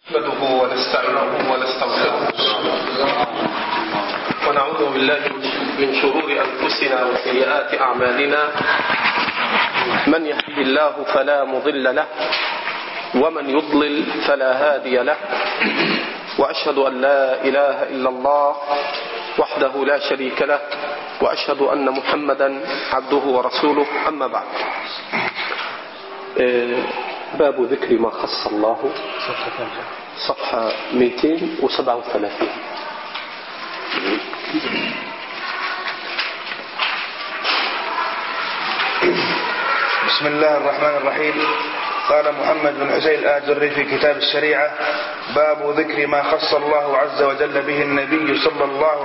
نحمده ونستعينه ونستغفره ونعوذ بالله من شرور أنفسنا وسيئات أعمالنا. من يهده الله فلا مضل له ومن يضلل فلا هادي له، وأشهد أن لا إله إلا الله وحده لا شريك له، وأشهد أن محمدا عبده ورسوله. أما بعد، باب ذكر ما خص الله، صفحة 237. بسم الله الرحمن الرحيم. قال محمد بن حسين الآجري في كتاب الشريعة: باب ذكر ما خص الله عز وجل به النبي صلى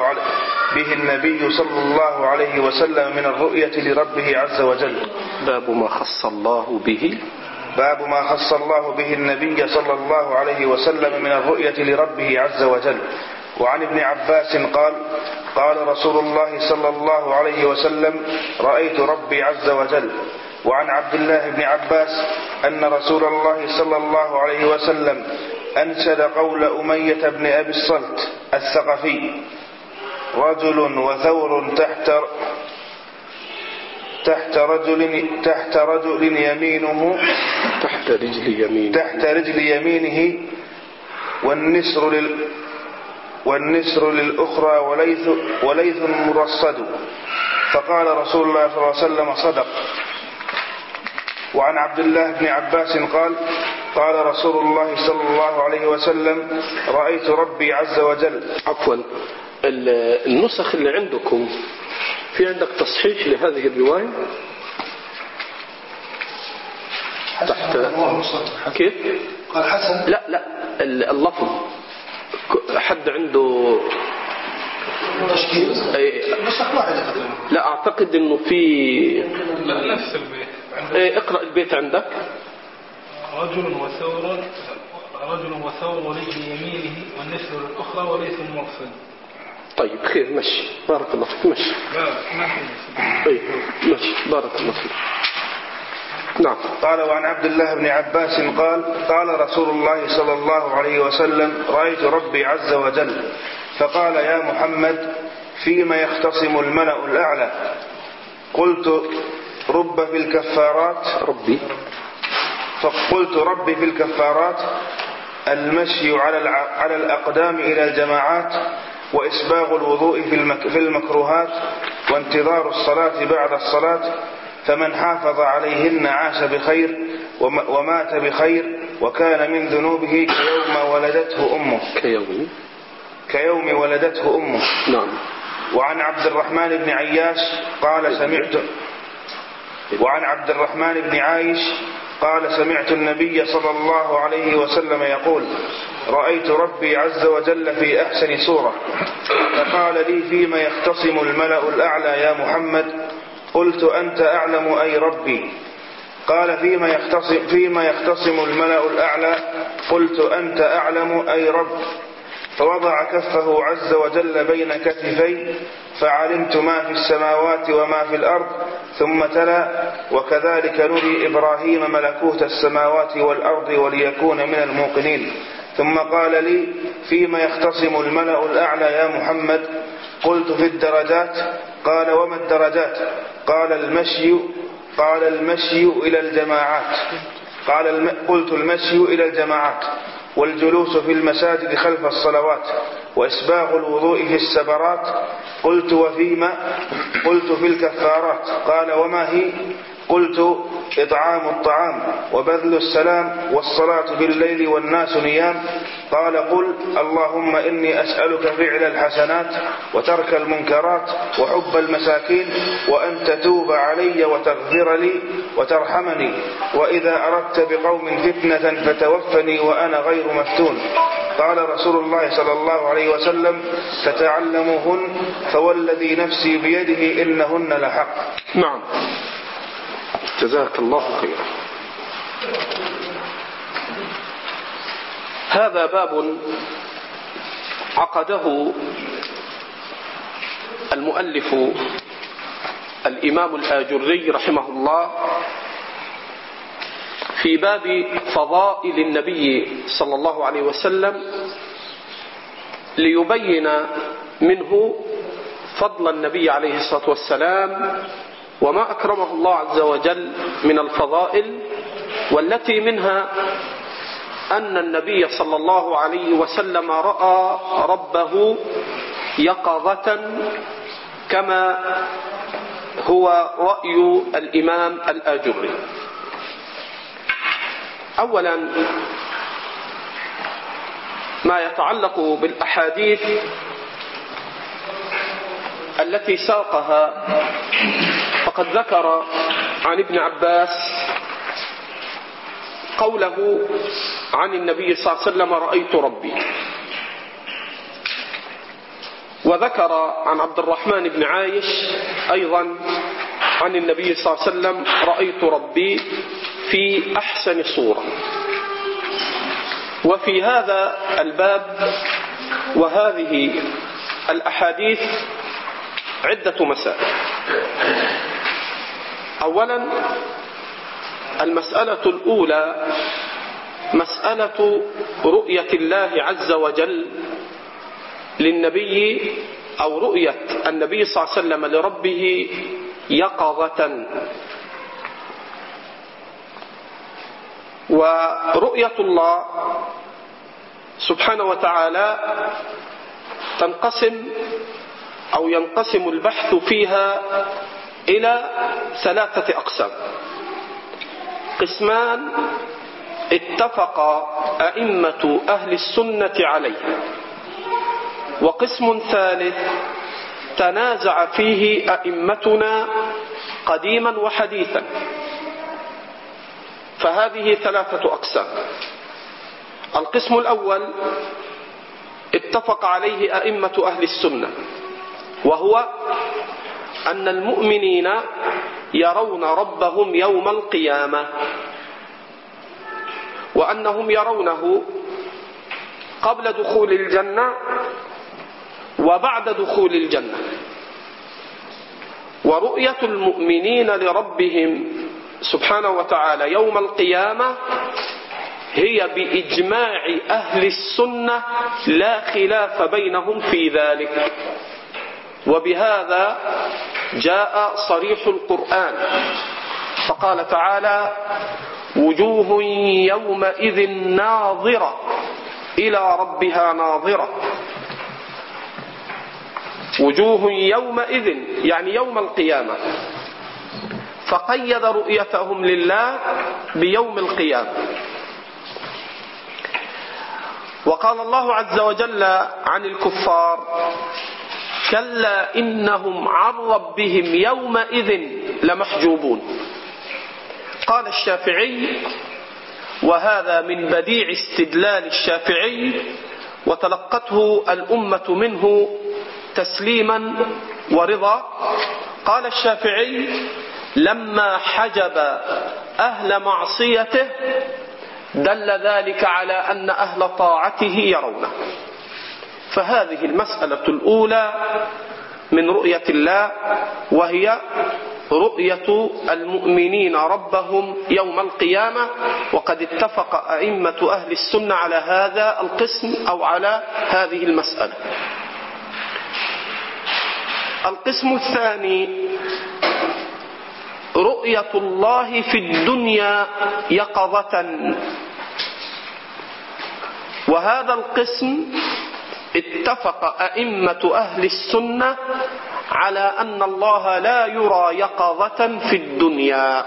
الله عليه وسلم من الرؤية لربه عز وجل. باب ما خص الله به النبي صلى الله عليه وسلم من الرؤية لربه عز وجل. وعن ابن عباس قال: قال رسول الله صلى الله عليه وسلم: رأيت ربي عز وجل. وعن عبد الله بن عباس أن رسول الله صلى الله عليه وسلم أنشد قول أمية بن أبي الصلت الثقفي: رجل وثور تحت رجل يمينه تحت رجل يمينه والنسر للأخرى وليث مرصد. فقال رسول الله صلى الله عليه وسلم: صدق. وعن عبد الله بن عباس قال: قال رسول الله صلى الله عليه وسلم: رأيت ربي عز وجل. عفوا، النسخ اللي عندكم في عندك تصحيح لهذه الرواية؟ تحت كيف؟ قال حسن. لا اللفظ حد عنده تشكيل نسخ واحدة تقريبا. لا اعتقد انه في نفس البيت. اقرأ البيت عندك. رجل وثور ورجل يمينه والنسر الأخرى وليس مرصد. طيب خير، مشي، بارك الله فيك، مشي. لا ما في مشي، بارك الله فيك. نعم. قال: وعن عبد الله بن عباس قال: قال رسول الله صلى الله عليه وسلم: رأيت ربي عز وجل. فقال: يا محمد، فيما يختصم الملأ الأعلى؟ قلت: رب في الكفارات. فقلت: ربي في الكفارات المشي على الأقدام إلى الجماعات، وإسباغ الوضوء في المكروهات، وانتظار الصلاة بعد الصلاة، فمن حافظ عليهن عاش بخير ومات بخير، وكان من ذنوبه كيوم ولدته أمه. نعم. وعن عبد الرحمن بن عياش قال: سمعت النبي صلى الله عليه وسلم يقول: رأيت ربي عز وجل في أحسن صورة. فقال لي: فيما يختصم الملأ الأعلى يا محمد؟ قلت: أنت أعلم أي ربي. قال: فيما يختصم الملأ الأعلى؟ قلت: أنت أعلم أي رب. فوضع كفه عز وجل بين كتفي، فعلمت ما في السماوات وما في الأرض. ثم تلا: وكذلك نري إبراهيم ملكوت السماوات والأرض وليكون من الموقنين. ثم قال لي: فيما يختصم الملأ الأعلى يا محمد؟ قلت: في الدرجات. قال: وما الدرجات؟ قال: المشي إلى الجماعات. قلت: المشي إلى الجماعات، والجلوس في المساجد خلف الصلوات، وإسباغ الوضوء في السبرات. قلت: وفيما؟ قلت: في الكفارات. قال: وما هي؟ قلت: إطعام الطعام، وبذل السلام، والصلاة بالليل والناس نيام. قال: قل: اللهم إني أسألك فعل الحسنات وترك المنكرات وحب المساكين، وأن تتوب علي وتغفر لي وترحمني، وإذا أردت بقوم فتنة فتوفني وأنا غير مفتون. قال رسول الله صلى الله عليه وسلم: فتعلموهن، فوالذي نفسي بيده إنهن لحق. نعم، جزاك الله خيرا. هذا باب عقده المؤلف الإمام الآجري رحمه الله في باب فضائل النبي صلى الله عليه وسلم ليبين منه فضل النبي عليه الصلاة والسلام وما أكرمه الله عز وجل من الفضائل، والتي منها أن النبي صلى الله عليه وسلم رأى ربه يقظة كما هو رأي الإمام الآجري. أولا ما يتعلق بالأحاديث التي ساقها، فقد ذكر عن ابن عباس قوله عن النبي صلى الله عليه وسلم رأيت ربي، وذكر عن عبد الرحمن بن عايش أيضا عن النبي صلى الله عليه وسلم رأيت ربي في أحسن صورة. وفي هذا الباب وهذه الأحاديث عدة مسائل. أولا المسألة الأولى مسألة رؤية الله عز وجل للنبي، أو رؤية النبي صلى الله عليه وسلم لربه يقظة. ورؤية الله سبحانه وتعالى تنقسم أو ينقسم البحث فيها إلى ثلاثة أقسام: قسمان اتفق أئمة أهل السنة عليه، وقسم ثالث تنازع فيه أئمتنا قديما وحديثا. فهذه ثلاثة أقسام. القسم الأول اتفق عليه أئمة أهل السنة، وهو أن المؤمنين يرون ربهم يوم القيامة، وأنهم يرونه قبل دخول الجنة وبعد دخول الجنة. ورؤية المؤمنين لربهم سبحانه وتعالى يوم القيامة هي بإجماع أهل السنة، لا خلاف بينهم في ذلك. وبهذا جاء صريح القرآن، فقال تعالى: وجوه يومئذ ناظرة إلى ربها ناظرة. وجوه يومئذ يعني يوم القيامة، فقيد رؤيتهم لله بيوم القيامة. وقال الله عز وجل عن الكفار: كلا إنهم عن ربهم يومئذ لمحجوبون. قال الشافعي، وهذا من بديع استدلال الشافعي وتلقته الأمة منه تسليما ورضا، قال الشافعي: لما حجب أهل معصيته دل ذلك على أن أهل طاعته يرونه. فهذه المسألة الأولى من رؤية الله، وهي رؤية المؤمنين ربهم يوم القيامة. وقد اتفق أئمة أهل السنة على هذا القسم أو على هذه المسألة. القسم الثاني رؤية الله في الدنيا يقظة، وهذا القسم اتفق أئمة أهل السنة على أن الله لا يرى يقظة في الدنيا.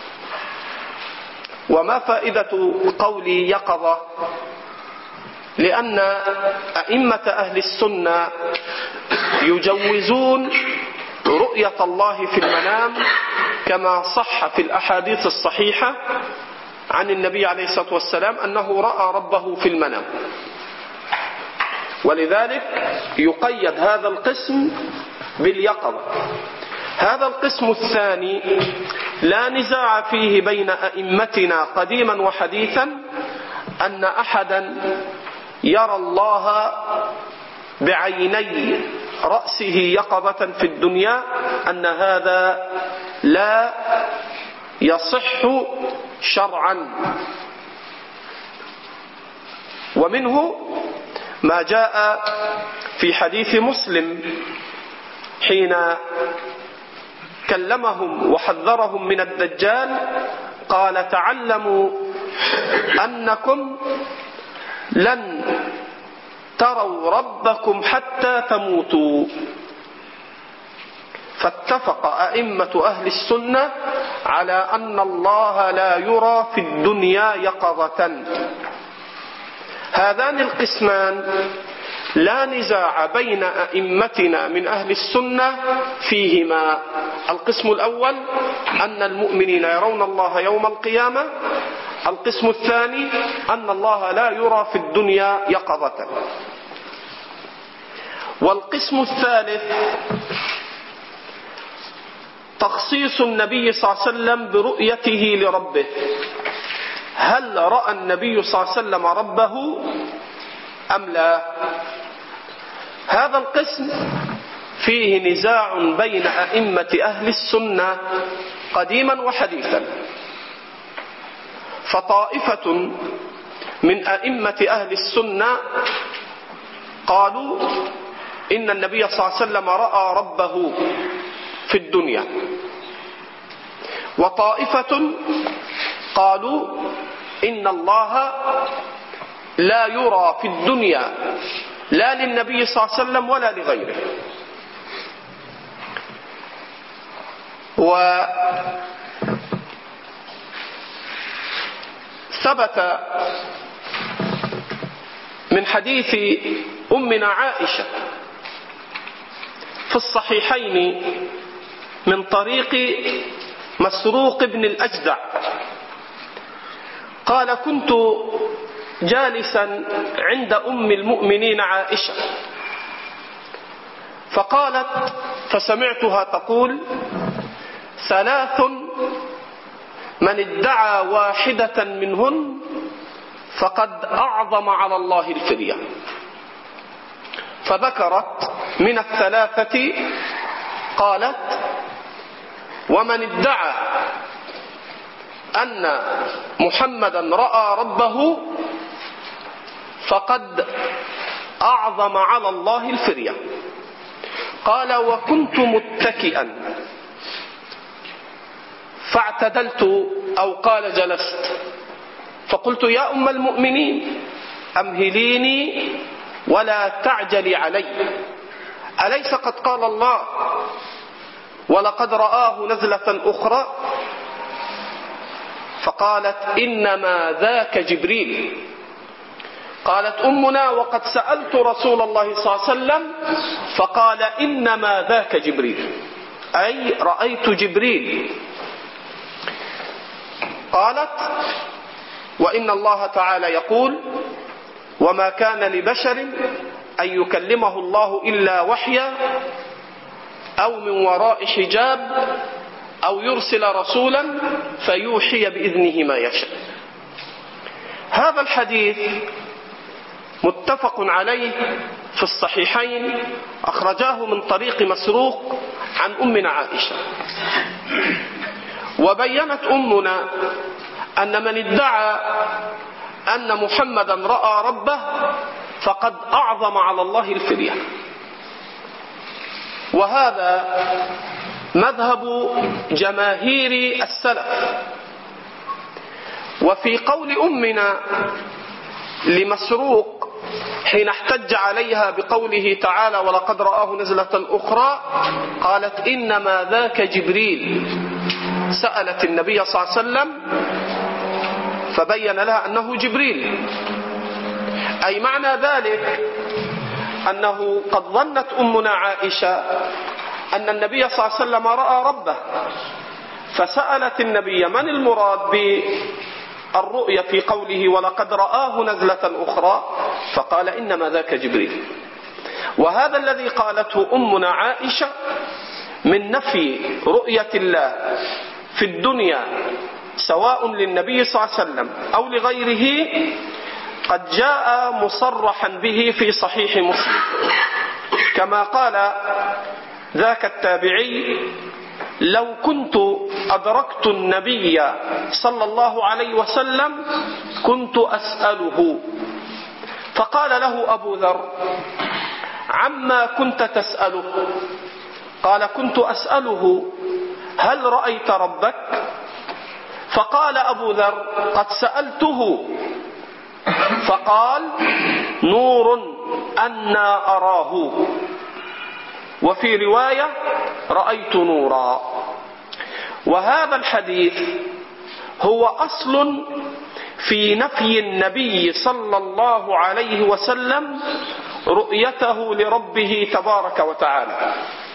وما فائدة قولي يقظة؟ لأن أئمة أهل السنة يجوزون رؤية الله في المنام، كما صح في الأحاديث الصحيحة عن النبي عليه الصلاة والسلام أنه رأى ربه في المنام. ولذلك يقيد هذا القسم باليقظة. هذا القسم الثاني لا نزاع فيه بين أئمتنا قديما وحديثا أن أحدا يرى الله بعيني رأسه يقظة في الدنيا، أن هذا لا يصح شرعا. ومنه ما جاء في حديث مسلم حين كلمهم وحذرهم من الدجال، قال: تعلموا أنكم لن تروا ربكم حتى تموتوا. فاتفق أئمة أهل السنة على أن الله لا يرى في الدنيا يقظة. هذان القسمان لا نزاع بين أئمتنا من أهل السنة فيهما. القسم الأول أن المؤمنين يرون الله يوم القيامة. القسم الثاني أن الله لا يرى في الدنيا يقظة. والقسم الثالث تخصيص النبي صلى الله عليه وسلم برؤيته لربه. هل رأى النبي صلى الله عليه وسلم ربه أم لا؟ هذا القسم فيه نزاع بين أئمة أهل السنة قديما وحديثا. فطائفة من أئمة أهل السنة قالوا إن النبي صلى الله عليه وسلم رأى ربه في الدنيا، وطائفة قالوا إن الله لا يرى في الدنيا لا للنبي صلى الله عليه وسلم ولا لغيره. وثبت من حديث أمنا عائشة في الصحيحين من طريق مسروق بن الأجدع قال: كنت جالسا عند أم المؤمنين عائشة فقالت، فسمعتها تقول: 3 من ادعى واحدة منهن فقد أعظم على الله الفدية. فذكرت من 3 قالت: ومن ادعى أن محمدا رأى ربه فقد أعظم على الله الفرية. قال: وكنت متكئا فاعتدلت، أو قال جلست، فقلت: يا أم المؤمنين أمهليني ولا تعجلي علي، أليس قد قال الله ولقد رآه نزلة أخرى؟ فقالت: إنما ذاك جبريل. قالت أمنا: وقد سألت رسول الله صلى الله عليه وسلم فقال: إنما ذاك جبريل، أي رأيت جبريل. قالت: وإن الله تعالى يقول: وما كان لبشر أن يكلمه الله إلا وحيا أو من وراء حجاب أو يرسل رسولا فيوحي بإذنه ما يشاء. هذا الحديث متفق عليه في الصحيحين، أخرجاه من طريق مسروق عن أمنا عائشة. وبينت أمنا أن من ادعى أن محمدا رأى ربه فقد أعظم على الله الفدية. وهذا مذهب جماهير السلف. وفي قول أمنا لمسروق حين احتج عليها بقوله تعالى: ولقد رآه نزلة أخرى، قالت: إنما ذاك جبريل. سألت النبي صلى الله عليه وسلم فبين لها أنه جبريل، أي معنى ذلك أنه قد ظنت أمنا عائشة أن النبي صلى الله عليه وسلم رأى ربه، فسألت النبي من المراد بالرؤية في قوله ولقد رآه نزلة أخرى، فقال: إنما ذاك جبريل. وهذا الذي قالته أمنا عائشة من نفي رؤية الله في الدنيا سواء للنبي صلى الله عليه وسلم أو لغيره قد جاء مصرحا به في صحيح مسلم، كما قال ذاك التابعي: لو كنت أدركت النبي صلى الله عليه وسلم كنت أسأله. فقال له أبو ذر: عما كنت تسأله؟ قال: كنت أسأله هل رأيت ربك؟ فقال أبو ذر: قد سألته. فقال: نور أنا أراه. وفي رواية: رأيت نورا. وهذا الحديث هو أصل في نفي النبي صلى الله عليه وسلم رؤيته لربه تبارك وتعالى.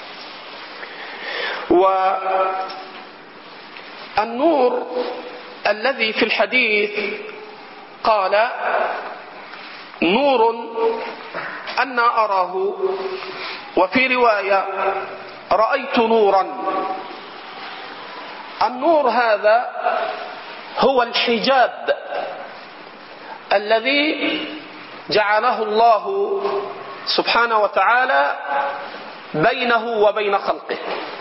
والنور الذي في الحديث قال: نور أنا أراه، وفي رواية: رأيت نورا. النور هذا هو الحجاب الذي جعله الله سبحانه وتعالى بينه وبين خلقه.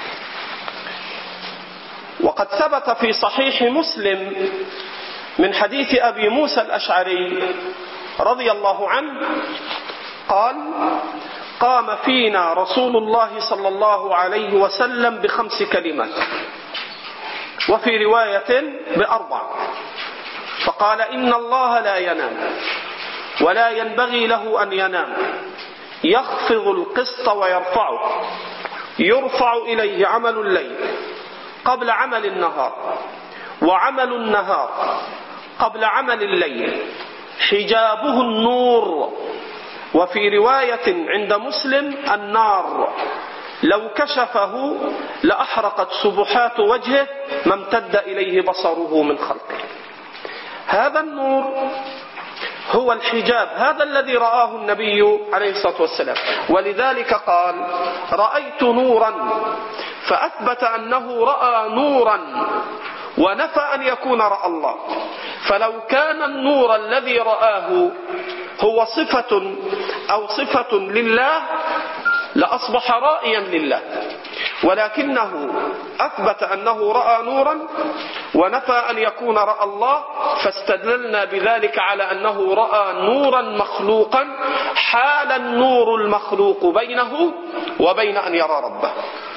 وقد ثبت في صحيح مسلم من حديث أبي موسى الأشعري رضي الله عنه قال: قام فينا رسول الله صلى الله عليه وسلم ب5 كلمات، وفي رواية ب4. فقال: إن الله لا ينام ولا ينبغي له أن ينام، يخفض القسط ويرفعه، يرفع إليه عمل الليل قبل عمل النهار، وعمل النهار قبل عمل الليل، حجابه النور. وفي رواية عند مسلم: النار لو كشفه لأحرقت سبحات وجهه ما امتد إليه بصره من خلقه. هذا النور هو الحجاب، هذا الذي رآه النبي عليه الصلاة والسلام. ولذلك قال: رأيت نورا، فأثبت أنه رأى نورا، ونفى أن يكون رأى الله. فلو كان النور الذي رآه هو صفة لله لأصبح رائيا لله، ولكنه أثبت أنه رأى نورا ونفى أن يكون رأى الله، فاستدللنا بذلك على أنه رأى نورا مخلوقا، حال النور المخلوق بينه وبين أن يرى ربه.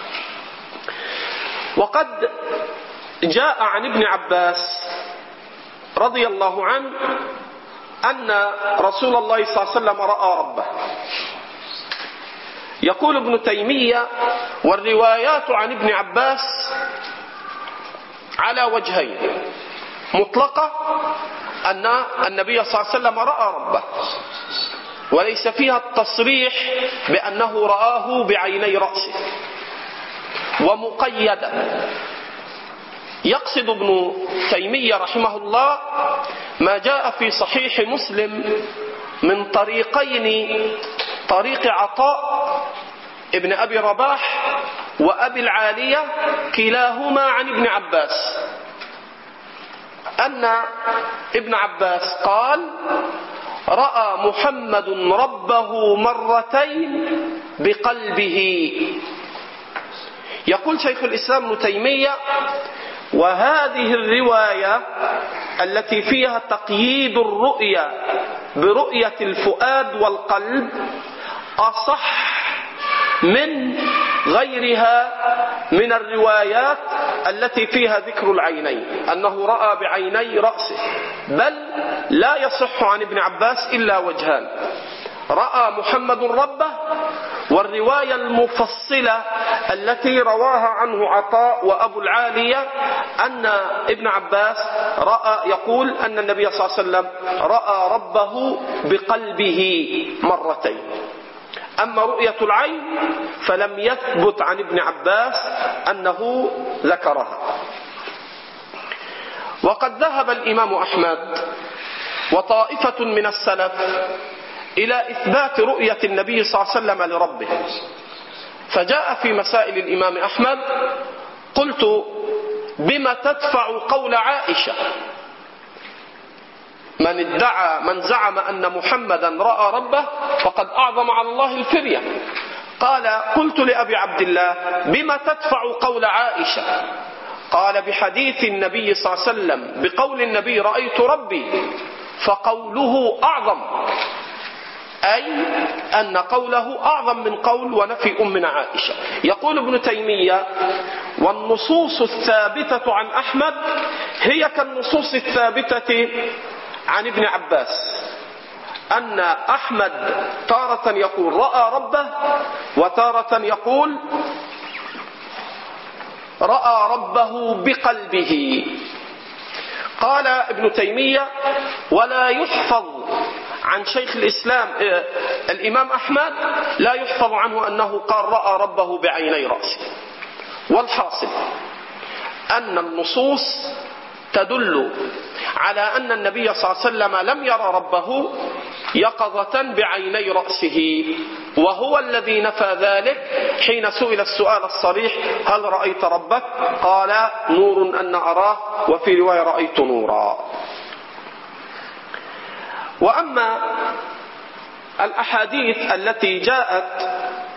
وقد جاء عن ابن عباس رضي الله عنه أن رسول الله صلى الله عليه وسلم رأى ربه. يقول ابن تيمية: والروايات عن ابن عباس على وجهين: مطلقة أن النبي صلى الله عليه وسلم رأى ربه، وليس فيها التصريح بأنه رآه بعيني رأسه، ومقيدة. يقصد ابن تيمية رحمه الله ما جاء في صحيح مسلم من طريقين: طريق عطاء ابن أبي رباح وأبي العالية كلاهما عن ابن عباس، أن ابن عباس قال: رأى محمد ربه مرتين بقلبه. يقول شيخ الإسلام ابن تيمية: وهذه الرواية التي فيها تقييد الرؤية برؤية الفؤاد والقلب أصح من غيرها من الروايات التي فيها ذكر العينين، أنه رأى بعيني رأسه، بل لا يصح عن ابن عباس إلا وجهان: رأى محمد ربه، والرواية المفصلة التي رواها عنه عطاء وأبو العالية أن ابن عباس يقول أن النبي صلى الله عليه وسلم رأى ربه بقلبه مرتين. أما رؤية العين فلم يثبت عن ابن عباس أنه ذكرها. وقد ذهب الإمام أحمد وطائفة من السلف إلى إثبات رؤية النبي صلى الله عليه وسلم لربه. فجاء في مسائل الإمام أحمد: قلت: بما تدفع قول عائشة؟ من زعم أن محمدا رأى ربه فقد أعظم على الله الفرية. قال: قلت لأبي عبد الله: بما تدفع قول عائشة؟ قال بحديث النبي صلى الله عليه وسلم بقول النبي رأيت ربي فقوله أعظم، أي أن قوله أعظم من قول ونفي أمنا عائشة. يقول ابن تيمية: والنصوص الثابتة عن أحمد هي كالنصوص الثابتة عن ابن عباس، أن أحمد تارة يقول رأى ربه وتارة يقول رأى ربه بقلبه. قال ابن تيمية: ولا يحفظ عن شيخ الإسلام الإمام أحمد، لا يحفظ عنه أنه قال رأى ربه بعيني رأسه. والحاصل أن النصوص تدل على أن النبي صلى الله عليه وسلم لم يرى ربه يقظة بعيني رأسه، وهو الذي نفى ذلك حين سئل السؤال الصريح: هل رأيت ربك؟ قال: نور أن أراه، وفي رواية رأيت نورا. وأما الأحاديث التي جاءت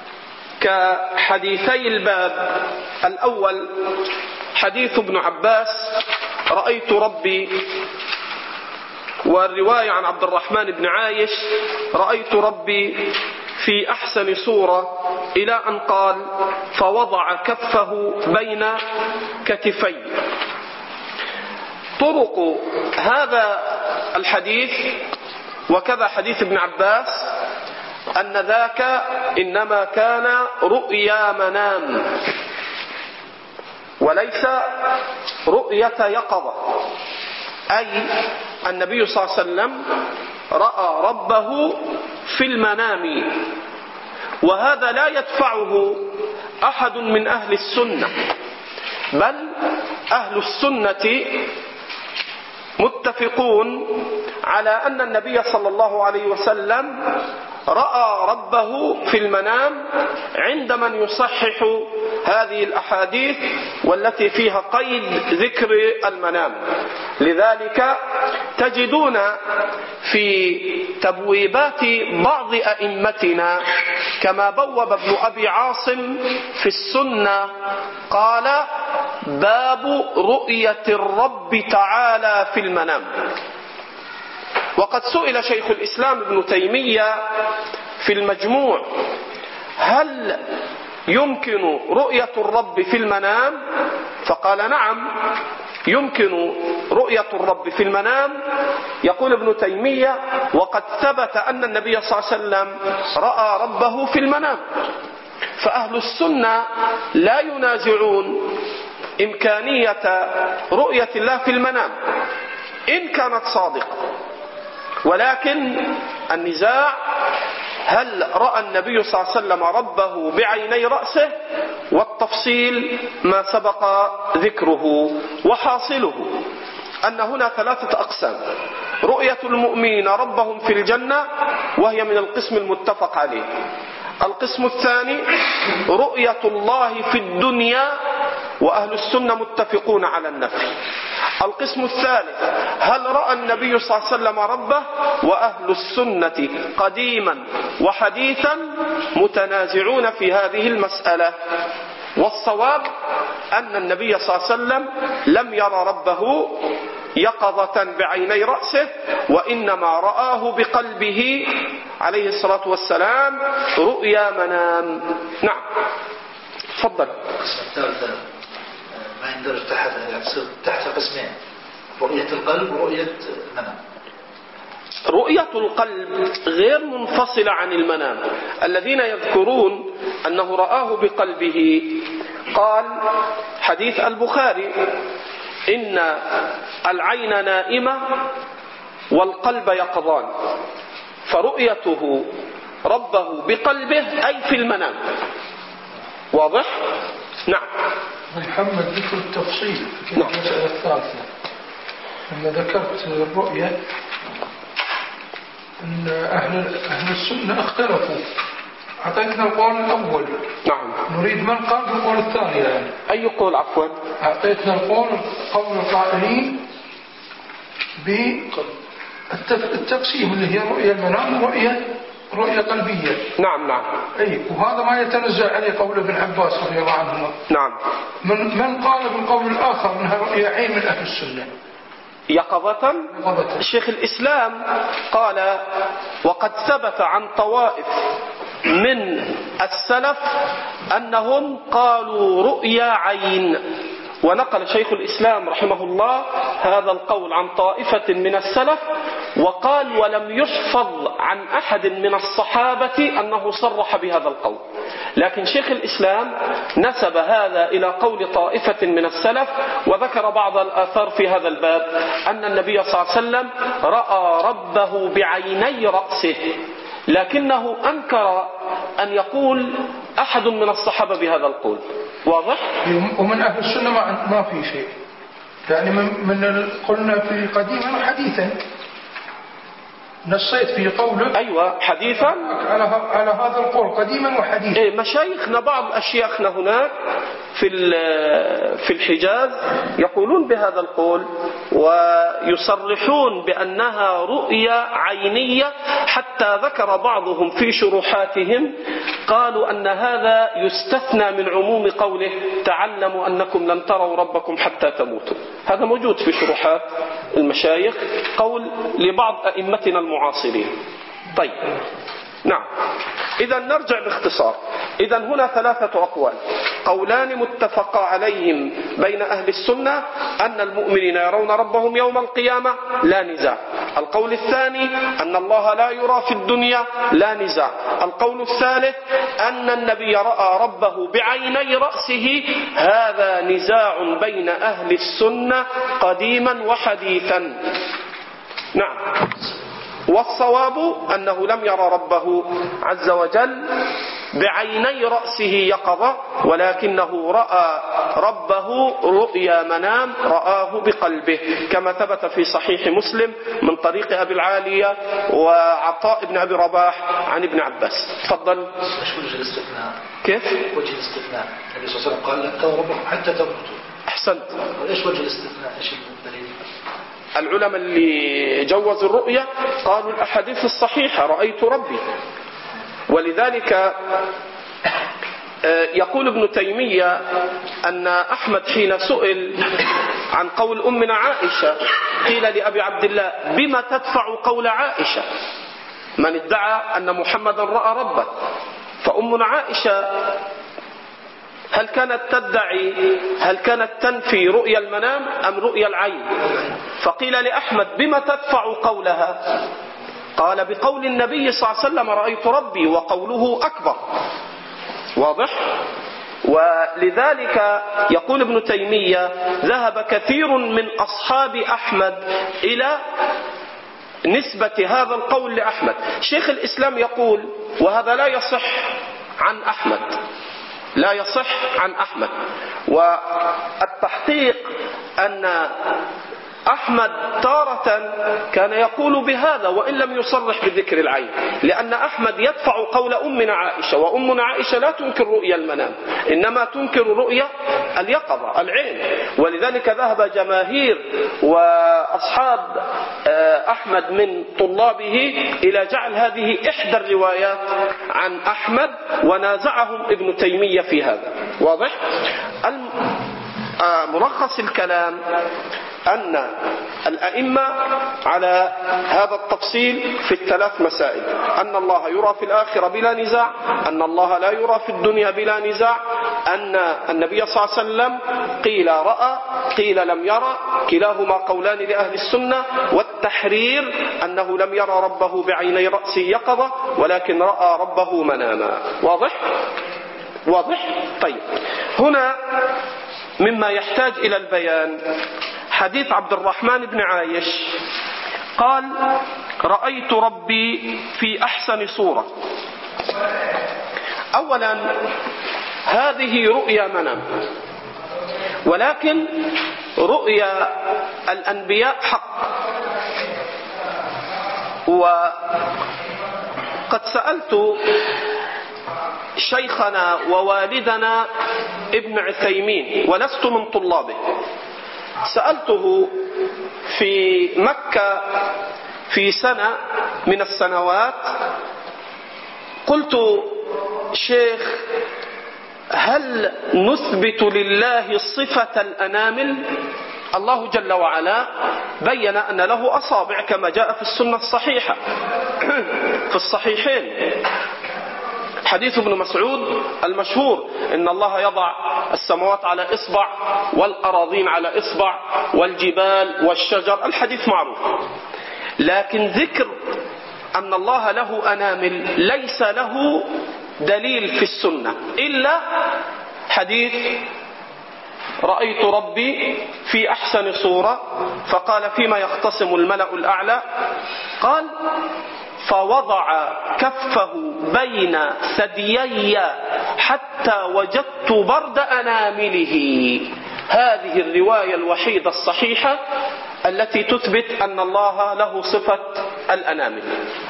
كحديثي الباب الأول حديث ابن عباس رأيت ربي، والرواية عن عبد الرحمن بن عايش رأيت ربي في أحسن صورة، إلى أن قال: فوضع كفه بين كتفي. طرق هذا الحديث وكذا حديث ابن عباس أن ذاك إنما كان رؤيا منام وليس رؤية يقظة، أي النبي صلى الله عليه وسلم رأى ربه في المنام، وهذا لا يدفعه أحد من أهل السنة، بل أهل السنة متفقون على أن النبي صلى الله عليه وسلم رأى ربه في المنام، عند من يصحح هذه الأحاديث والتي فيها قيد ذكر المنام. لذلك تجدون في تبويبات بعض أئمتنا كما بوب ابن أبي عاصم في السنة قال: باب رؤية الرب تعالى في المنام. وقد سئل شيخ الإسلام ابن تيمية في المجموع: هل يمكن رؤية الرب في المنام؟ فقال: نعم، يمكن رؤية الرب في المنام. يقول ابن تيمية: وقد ثبت أن النبي صلى الله عليه وسلم رأى ربه في المنام. فأهل السنة لا ينازعون إمكانية رؤية الله في المنام إن كانت صادقة، ولكن النزاع هل رأى النبي صلى الله عليه وسلم ربه بعيني رأسه، والتفصيل ما سبق ذكره. وحاصله أن هنا ثلاثة أقسام: رؤية المؤمنين ربهم في الجنة، وهي من القسم المتفق عليه. القسم الثاني رؤية الله في الدنيا، وأهل السنة متفقون على النفي. القسم الثالث هل رأى النبي صلى الله عليه وسلم ربه، وأهل السنة قديما وحديثا متنازعون في هذه المسألة. والصواب أن النبي صلى الله عليه وسلم لم يرى ربه يقظة بعيني رأسه، وإنما رآه بقلبه عليه الصلاة والسلام رؤيا منام. نعم، تفضل. ما يندرج تحت قسمين: رؤية القلب ورؤية المنام. رؤية القلب غير منفصلة عن المنام. الذين يذكرون أنه رآه بقلبه قال حديث البخاري: إن العين نائمة والقلب يقظان، فرؤيته ربه بقلبه أي في المنام. واضح؟ نعم. محمد ذكر التفصيل في المسألة الثالثة لما ذكرت الرؤية أن أهل السنة اختلفوا. أعطيتنا القول الأول. نعم. نريد من قال بالقول الثاني يعني. أي قول عفوا؟ أعطيتنا قول القائلين بالتقسيم اللي هي رؤية المنام ورؤية رؤية قلبية. نعم. أي، وهذا ما يتنزع عليه قول ابن عباس رضي الله عنهما. نعم. من قال بالقول الآخر أنها رؤية عين من أهل السنة يقظة؟ شيخ الإسلام قال: وقد ثبت عن طوائف من السلف أنهم قالوا رؤيا عين. ونقل شيخ الإسلام رحمه الله هذا القول عن طائفة من السلف، وقال: ولم يحفظ عن أحد من الصحابة أنه صرح بهذا القول. لكن شيخ الإسلام نسب هذا إلى قول طائفة من السلف، وذكر بعض الآثار في هذا الباب أن النبي صلى الله عليه وسلم رأى ربه بعيني رأسه، لكنه أنكر أن يقول أحد من الصحابة بهذا القول. واضح؟ ومن أهل السنة ما في شيء، يعني قلنا في قديما وحديثا، نصيت في قوله. أيوة، حديثا على هذا القول قديما وحديثا. إيه، مشايخنا بعض أشياخنا هناك في الحجاز يقولون بهذا القول ويصرحون بأنها رؤيا عينية، حتى ذكر بعضهم في شروحاتهم قالوا أن هذا يستثنى من عموم قوله: تعلموا أنكم لن تروا ربكم حتى تموتوا. هذا موجود في شروحات المشايخ، قول لبعض أئمتنا المعاصرين. طيب، نعم. إذا نرجع باختصار. إذا هنا 3 أقوال: قولان متفق عليهم بين أهل السنة أن المؤمنين يرون ربهم يوم القيامة، لا نزاع. القول الثاني أن الله لا يرى في الدنيا، لا نزاع. القول الثالث أن النبي رأى ربه بعيني رأسه، هذا نزاع بين أهل السنة قديما وحديثا. نعم. والصواب أنه لم يرى ربه عز وجل بعيني رأسه يقظة، ولكنه رأى ربه رؤيا منام، رآه بقلبه، كما ثبت في صحيح مسلم من طريق أبي العالية وعطاء بن أبي رباح عن ابن عباس. تفضل. ايش وجه الاستثناء؟ كيف؟ وجه الاستثناء، النبي صلى الله عليه وسلم قال: لن تروا ربكم حتى تموتوا. أحسنت. ايش وجه الاستثناء؟ ايش الدليل؟ العلماء اللي جوزوا الرؤية قالوا الأحاديث الصحيحة: رأيت ربي. ولذلك يقول ابن تيمية أن أحمد حين سئل عن قول أمنا عائشة قيل لأبي عبد الله: بما تدفع قول عائشة؟ من ادعى أن محمدا رأى ربه. فأمنا عائشة هل كانت تنفي رؤيا المنام أم رؤيا العين؟ فقيل لأحمد: بما تدفع قولها؟ قال: بقول النبي صلى الله عليه وسلم: رأيت ربي، وقوله أكبر. واضح؟ ولذلك يقول ابن تيمية: ذهب كثير من أصحاب أحمد إلى نسبة هذا القول لأحمد. شيخ الإسلام يقول: وهذا لا يصح عن أحمد، لا يصح عن أحمد. والتحقيق أن أحمد تارة كان يقول بهذا وإن لم يصرح بذكر العين، لأن أحمد يدفع قول أمنا عائشة، وأمنا عائشة لا تنكر رؤيا المنام، إنما تنكر رؤيا اليقظة، العين. ولذلك ذهب جماهير وأصحاب أحمد من طلابه إلى جعل هذه إحدى الروايات عن أحمد، ونازعهم ابن تيمية في هذا. واضح؟ ملخص الكلام أن الأئمة على هذا التفصيل في الثلاث مسائل: أن الله يرى في الآخرة بلا نزاع، أن الله لا يرى في الدنيا بلا نزاع، أن النبي صلى الله عليه وسلم قيل رأى قيل لم يرى، كلاهما قولان لأهل السنة، والتحرير أنه لم يرى ربه بعيني رأسه يقظة، ولكن رأى ربه مناما. واضح؟ واضح؟ طيب، هنا مما يحتاج إلى البيان حديث عبد الرحمن بن عايش قال: رأيت ربي في أحسن صورة. أولا، هذه رؤيا منام، ولكن رؤيا الأنبياء حق. وقد سألت شيخنا ووالدنا ابن عثيمين ولست من طلابه، سألته في مكة في سنة من السنوات قلت شيخ هل نثبت لله صفة الأنامل؟ الله جل وعلا بين أن له أصابع كما جاء في السنة الصحيحة في الصحيحين، حديث ابن مسعود المشهور إن الله يضع السماوات على إصبع والأراضين على إصبع والجبال والشجر، الحديث معروف. لكن ذكر أن الله له أنامل ليس له دليل في السنة إلا حديث رأيت ربي في أحسن صورة، فقال فيما يختصم الملأ الأعلى، قال فوضع كفه بين ثديي حتى وجدت برد أنامله. هذه الرواية الوحيدة الصحيحة التي تثبت أن الله له صفة الأنامل.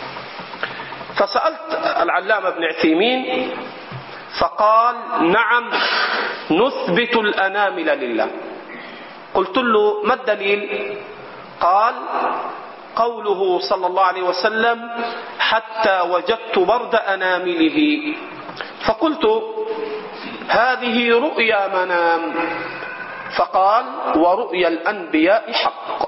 فسألت العلامة ابن عثيمين فقال نعم نثبت الأنامل لله. قلت له ما الدليل؟ قال قوله صلى الله عليه وسلم حتى وجدت برد أنامله. فقلت هذه رؤيا منام، فقال ورؤيا الأنبياء حق.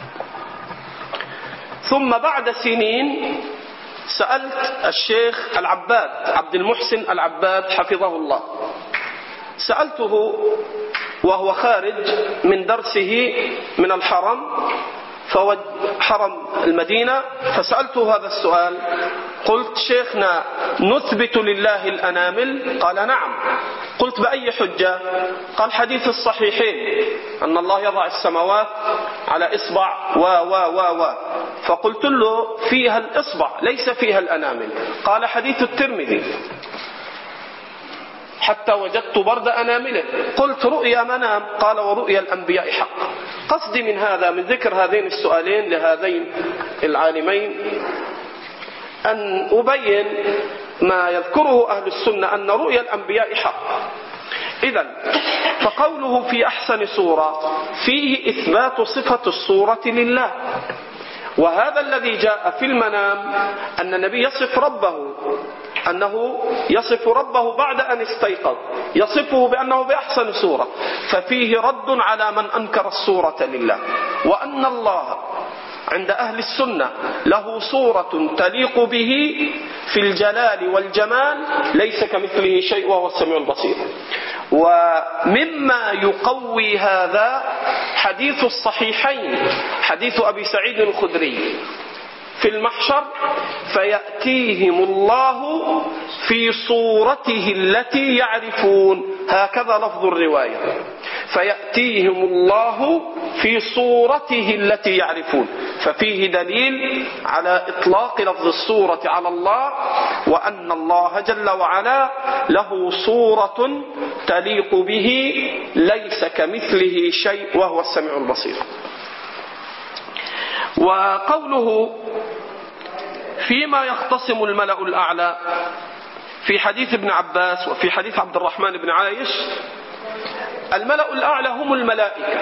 ثم بعد سنين سألت الشيخ العباد عبد المحسن العباد حفظه الله، سألته وهو خارج من درسه من الحرم حرم المدينة، فسألته هذا السؤال، قلت شيخنا نثبت لله الأنامل؟ قال نعم. قلت بأي حجة؟ قال حديث الصحيحين أن الله يضع السماوات على إصبع و فقلت له فيها الإصبع ليس فيها الأنامل. قال حديث الترمذي حتى وجدت برد أنامله. قلت رؤيا منام، قال ورؤيا الأنبياء حق. قصدي من هذا من ذكر هذين السؤالين لهذين العالمين أن أبين ما يذكره أهل السنة أن رؤيا الأنبياء حق. إذن فقوله في أحسن صورة فيه إثبات صفة الصورة لله، وهذا الذي جاء في المنام أن النبي يصف ربه أنه يصف ربه بعد أن استيقظ، يصفه بأنه بأحسن صورة، ففيه رد على من أنكر الصورة لله، وأن الله عند أهل السنة له صورة تليق به في الجلال والجمال ليس كمثله شيء وهو السميع البصير. ومما يقوي هذا حديث الصحيحين، حديث أبي سعيد الخدري في المحشر فيأتيهم الله في صورته التي يعرفون، هكذا لفظ الرواية، فيأتيهم الله في صورته التي يعرفون، ففيه دليل على إطلاق لفظ الصورة على الله، وأن الله جل وعلا له صورة تليق به ليس كمثله شيء وهو السميع البصير. وقوله فيما يختصم الملأ الأعلى في حديث ابن عباس وفي حديث عبد الرحمن بن عايش، الملأ الأعلى هم الملائكة،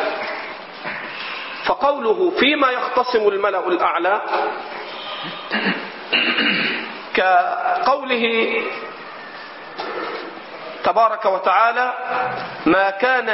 فقوله فيما يختصم الملأ الأعلى كقوله تبارك وتعالى ما كان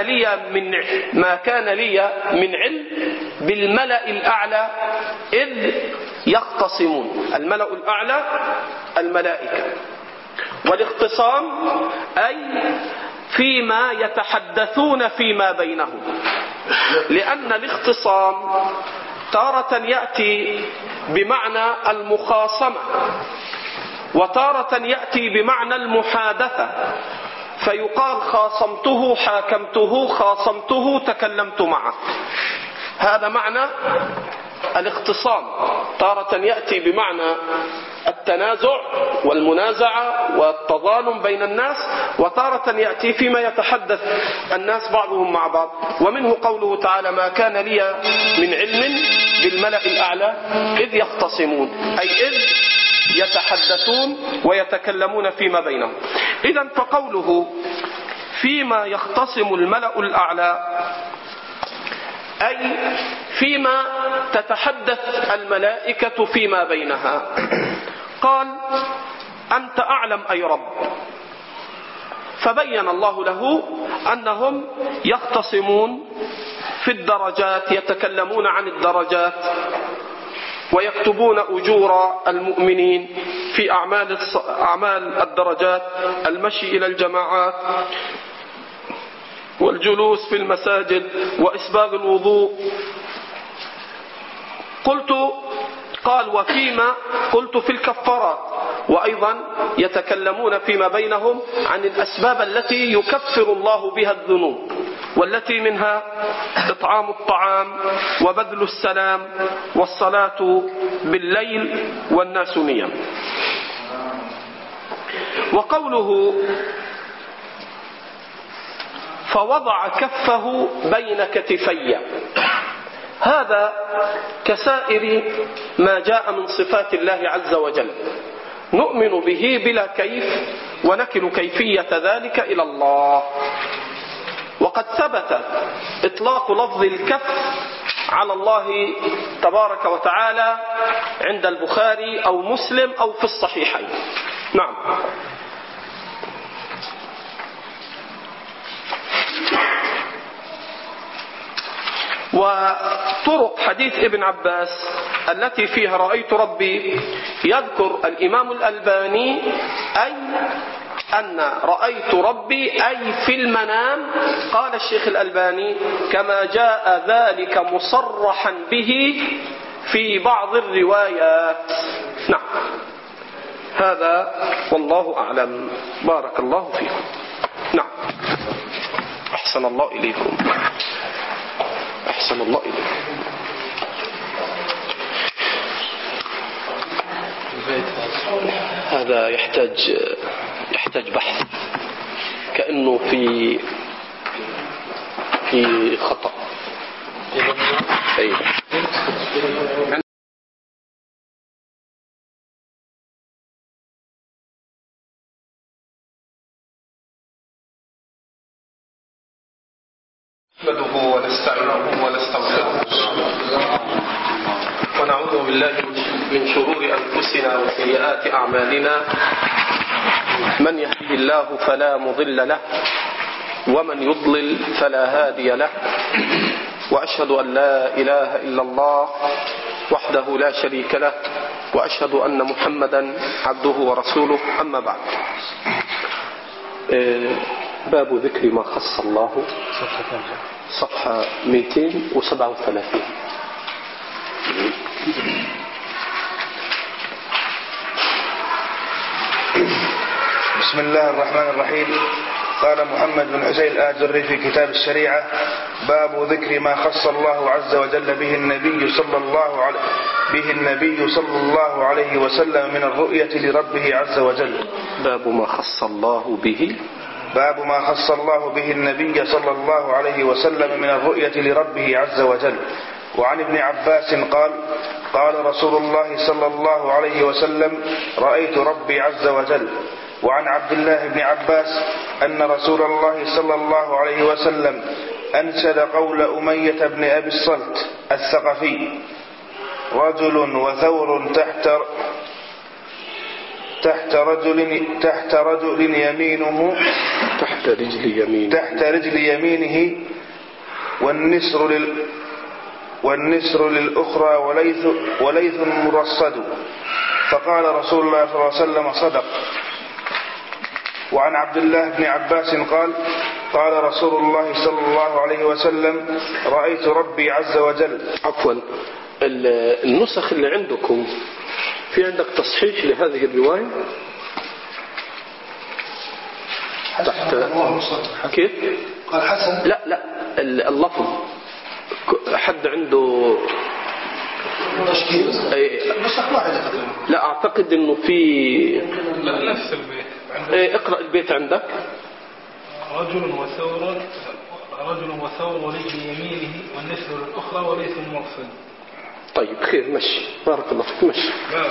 لي من علم بالملأ الأعلى إذ يختصمون. الملأ الأعلى الملائكة، والاختصام أي فيما يتحدثون فيما بينهم، لأن الاختصام تارة يأتي بمعنى المخاصمة وتارة يأتي بمعنى المحادثة، فيقال خاصمته، حاكمته، خاصمته، تكلمت معه. هذا معنى الاختصام، تارة يأتي بمعنى التنازع والمنازعة والتظالم بين الناس، وتارة يأتي فيما يتحدث الناس بعضهم مع بعض. ومنه قوله تعالى ما كان لي من علم بالملأ الأعلى إذ يختصمون، أي إذ يتحدثون ويتكلمون فيما بينهم. إذن فقوله فيما يختصم الملأ الأعلى أي فيما تتحدث الملائكة فيما بينها. قال أنت أعلم أي رب. فبين الله له أنهم يختصمون في الدرجات، يتكلمون عن الدرجات ويكتبون أجور المؤمنين في أعمال الدرجات، المشي إلى الجماعات والجلوس في المساجد وإسباغ الوضوء. قال وفيما قلت في الكفارات، وأيضا يتكلمون فيما بينهم عن الأسباب التي يكفر الله بها الذنوب، والتي منها إطعام الطعام وبذل السلام والصلاة بالليل والناس نيام. وقوله فوضع كفه بين كتفي، هذا كسائر ما جاء من صفات الله عز وجل، نؤمن به بلا كيف ونكل كيفية ذلك إلى الله. وقد ثبت إطلاق لفظ الكف على الله تبارك وتعالى عند البخاري أو مسلم أو في الصحيحين. نعم. وطرق حديث ابن عباس التي فيها رأيت ربي، يذكر الإمام الألباني أي أن رأيت ربي أي في المنام. قال الشيخ الألباني كما جاء ذلك مصرحا به في بعض الروايات. نعم، هذا والله أعلم. بارك الله فيكم. نعم، أحسن الله إليكم. أحسن الله إليكم. هذا يحتاج بحث، كأنه في خطأ. نحمده ونستعينه ونستغفره ونعوذ بالله من شرور أنفسنا وسيئات أعمالنا. من يهده الله فلا مضل له ومن يضلل فلا هادي له. وأشهد أن لا إله إلا الله وحده لا شريك له، وأشهد أن محمدا عبده ورسوله. أما بعد، باب ذكر ما خص الله، صفحة 237. بسم الله الرحمن الرحيم. قال محمد بن حسين الآجري في كتاب الشريعة: باب ذكر ما خص الله عز وجل به النبي صلى الله عليه وسلم من الرؤية لربه عز وجل. باب ما خص الله به النبي صلى الله عليه وسلم من الرؤية لربه عز وجل. وعن ابن عباس قال: قال رسول الله صلى الله عليه وسلم: رأيت ربي عز وجل. وعن عبد الله بن عباس أن رسول الله صلى الله عليه وسلم أنشد قول أمية بن أبي الصلت الثقفي: رجل وثور تحت رجل يمينه تحت رجل يمينه والنسر للأخرى وليث مرصد. فقال رسول الله صلى الله عليه وسلم: صدق. وعن عبد الله بن عباس قال: قال رسول الله صلى الله عليه وسلم: رأيت ربي عز وجل. عفوا، النسخ اللي عندكم في عندك تصحيح لهذه الرواية؟ تحت كيف؟ قال حسن. لا اللفظ حد عنده تشكيل نسخ واحدة. لا أعتقد إنه في نفس البيت. اقرأ البيت عندك. رجل وثور ورجل يمينه والنسل الأخرى وليس مرصد. طيب خير، مشي. بارك الله فيك. مشي.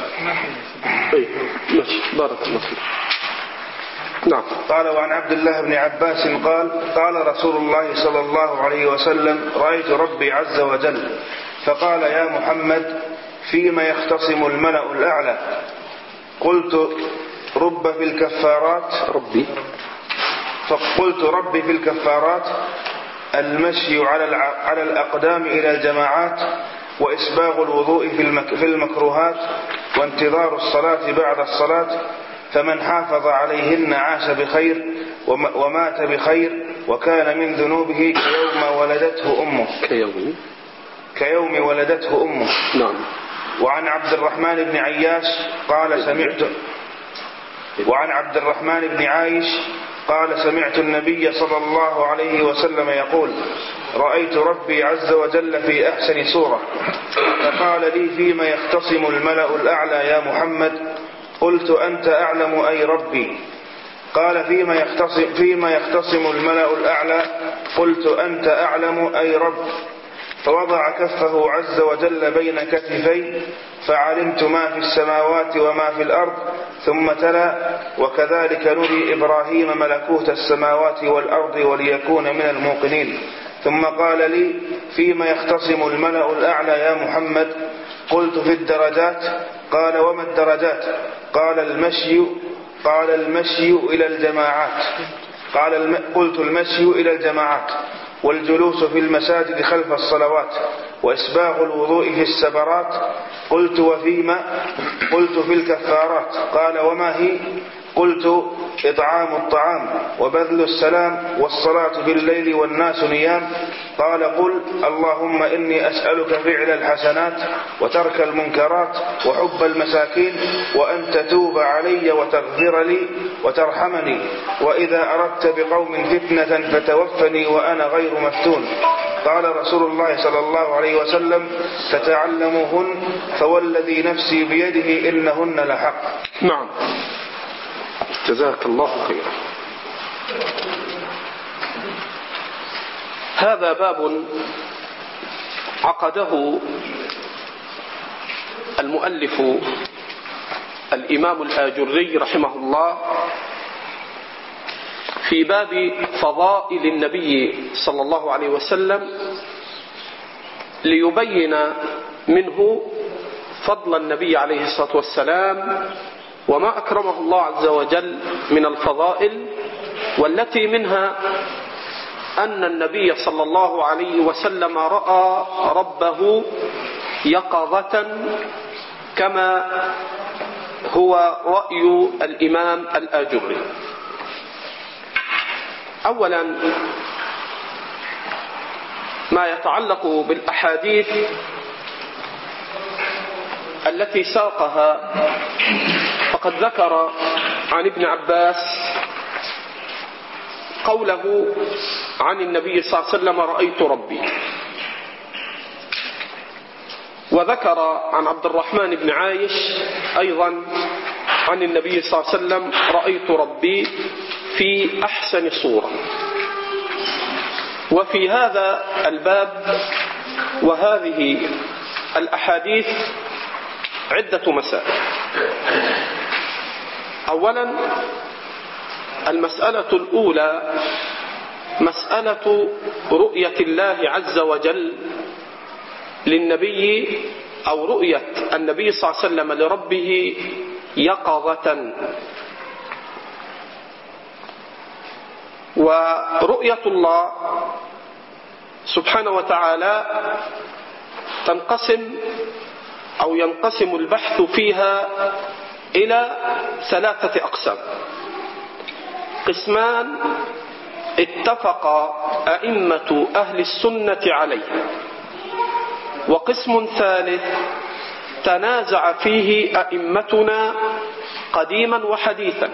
مشي. بارك الله فيك. نعم. قال: وعن عبد الله بن عباس قال: قال رسول الله صلى الله عليه وسلم: رأيت ربي عز وجل. فقال: يا محمد، فيما يختصم الملأ الأعلى؟ قلت: الكفارات فقلت ربي في الكفارات المشي على الأقدام إلى الجماعات، وإسباغ الوضوء في المكروهات، وانتظار الصلاة بعد الصلاة، فمن حافظ عليهن عاش بخير ومات بخير، وكان من ذنوبه كيوم ولدته أمه. نعم. وعن عبد الرحمن بن عايش قال سمعت النبي صلى الله عليه وسلم يقول: رأيت ربي عز وجل في أحسن صورة، فقال لي: فيما يختصم الملأ الأعلى يا محمد؟ قلت: أنت أعلم أي ربي. قال: فيما يختصم الملأ الأعلى؟ قلت: أنت أعلم أي رب. فوضع كفه عز وجل بين كتفي فعلمت ما في السماوات وما في الأرض، ثم تلا: وكذلك نري إبراهيم ملكوت السماوات والأرض وليكون من الموقنين. ثم قال لي: فيما يختصم الملأ الأعلى يا محمد؟ قلت: في الدرجات. قال: وما الدرجات؟ قال: المشي إلى الجماعات. قلت: المشي إلى الجماعات، والجلوس في المساجد خلف الصلوات، وإسباغ الوضوء في السبرات. قلت: وفيما؟ قلت: في الكفارات. قال: وما هي؟ قلت: إطعام الطعام، وبذل السلام، والصلاة بالليل والناس نيام. قال: قل: اللهم إني أسألك فعل الحسنات، وترك المنكرات، وحب المساكين، وأن تتوب علي وتغفر لي وترحمني، وإذا أردت بقوم فتنة فتوفني وأنا غير مفتون. قال رسول الله صلى الله عليه وسلم: فتعلموهن، فوالذي نفسي بيده إنهن لحق. نعم. جزاك الله خيرا. هذا باب عقده المؤلف الإمام الآجري رحمه الله في باب فضائل النبي صلى الله عليه وسلم، ليبين منه فضل النبي عليه الصلاة والسلام وما أكرمه الله عز وجل من الفضائل، والتي منها أن النبي صلى الله عليه وسلم رأى ربه يقظة، كما هو رأي الإمام الآجري. أولا ما يتعلق بالأحاديث التي ساقها، فقد ذكر عن ابن عباس قوله عن النبي صلى الله عليه وسلم: رأيت ربي. وذكر عن عبد الرحمن بن عايش أيضا عن النبي صلى الله عليه وسلم: رأيت ربي في أحسن صورة. وفي هذا الباب وهذه الأحاديث عدة مسائل. أولا المسألة الأولى مسألة رؤية الله عز وجل للنبي، أو رؤية النبي صلى الله عليه وسلم لربه يقظة. ورؤية الله سبحانه وتعالى ينقسم البحث فيها إلى ثلاثة أقسام: قسمان اتفق أئمة أهل السنة عليه، وقسم ثالث تنازع فيه أئمتنا قديما وحديثا.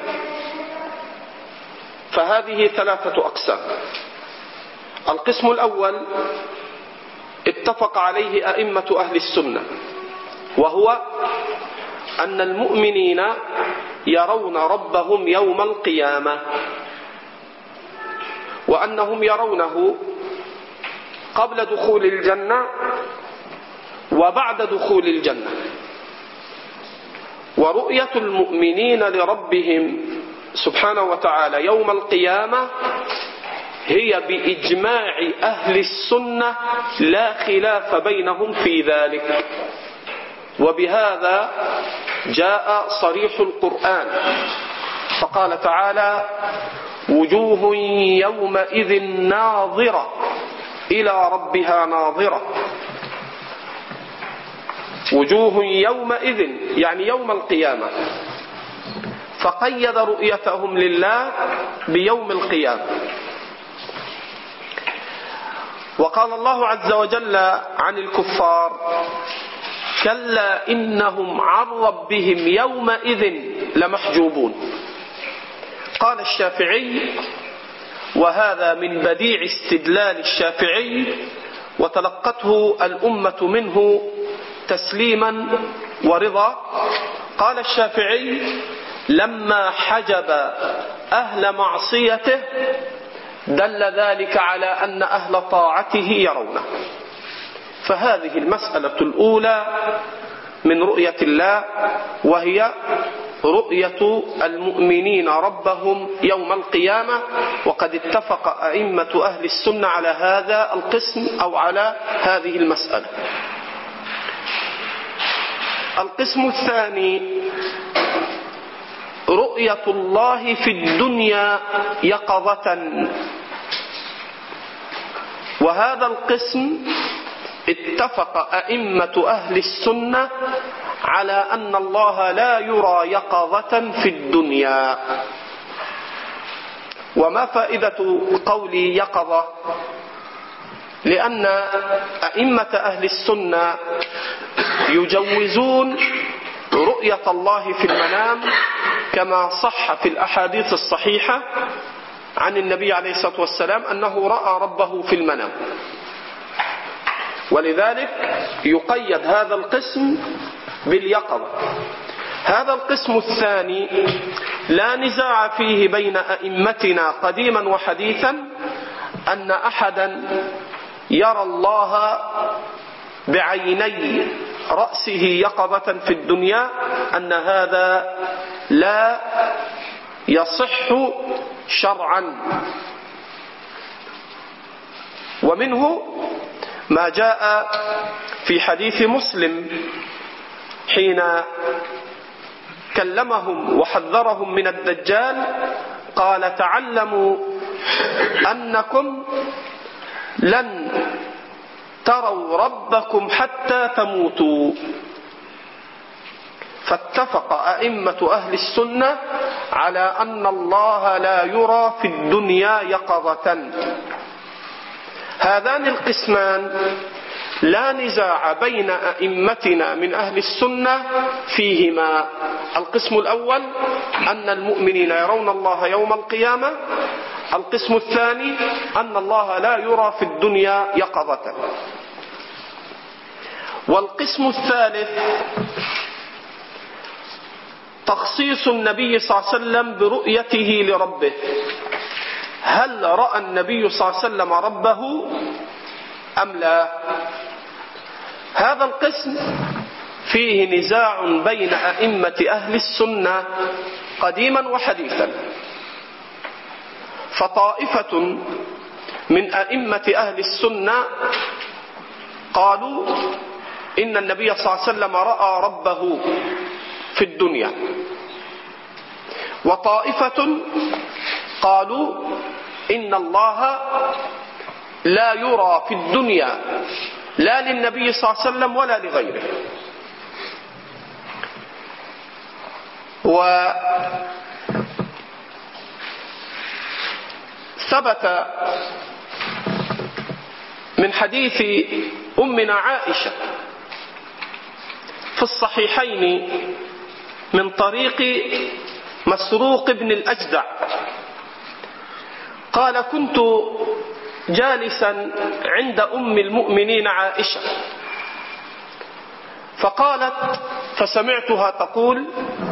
فهذه ثلاثة أقسام. القسم الأول اتفق عليه أئمة أهل السنة، وهو أن المؤمنين يرون ربهم يوم القيامة، وأنهم يرونه قبل دخول الجنة وبعد دخول الجنة. ورؤية المؤمنين لربهم سبحانه وتعالى يوم القيامة هي بإجماع أهل السنة، لا خلاف بينهم في ذلك. وبهذا جاء صريح القرآن فقال تعالى: وجوه يومئذ ناظرة إلى ربها ناظرة. وجوه يومئذ يعني يوم القيامة، فقيد رؤيتهم لله بيوم القيامة. وقال الله عز وجل عن الكفار: كلا إنهم عن ربهم يومئذ لمحجوبون. قال الشافعي، وهذا من بديع استدلال الشافعي وتلقته الأمة منه تسليما ورضا. قال الشافعي: لما حجب أهل معصيته دل ذلك على أن أهل طاعته يرونه. فهذه المسألة الأولى من رؤية الله، وهي رؤية المؤمنين ربهم يوم القيامة. وقد اتفق أئمة أهل السنة على هذا القسم أو على هذه المسألة. القسم الثاني رؤية الله في الدنيا يقظة. وهذا القسم اتفق أئمة أهل السنة على أن الله لا يرى يقظة في الدنيا. وما فائدة قولي يقظة؟ لأن أئمة أهل السنة يجوزون رؤية الله في المنام، كما صح في الأحاديث الصحيحة عن النبي عليه الصلاة والسلام أنه رأى ربه في المنام. ولذلك يقيد هذا القسم باليقظة. هذا القسم الثاني لا نزاع فيه بين أئمتنا قديما وحديثا أن أحدا يرى الله بعيني رأسه يقظة في الدنيا، أن هذا لا يصح شرعا. ومنه ما جاء في حديث مسلم حين كلمهم وحذرهم من الدجال، قال: تعلموا أنكم لن تروا ربكم حتى تموتوا. فاتفق أئمة أهل السنة على أن الله لا يرى في الدنيا يقظة. هذان القسمان لا نزاع بين أئمتنا من أهل السنة فيهما. القسم الأول أن المؤمنين يرون الله يوم القيامة. القسم الثاني أن الله لا يرى في الدنيا يقظة. والقسم الثالث تخصيص النبي صلى الله عليه وسلم برؤيته لربه. هل رأى النبي صلى الله عليه وسلم ربه أم لا؟ هذا القسم فيه نزاع بين أئمة أهل السنة قديما وحديثا. فطائفة من أئمة أهل السنة قالوا إن النبي صلى الله عليه وسلم رأى ربه في الدنيا، وطائفة قالوا إن الله لا يرى في الدنيا لا للنبي صلى الله عليه وسلم ولا لغيره. وثبت من حديث أمنا عائشة في الصحيحين من طريق مسروق بن الأجدع قال: كنت جالسا عند أم المؤمنين عائشة فقالت، فسمعتها تقول: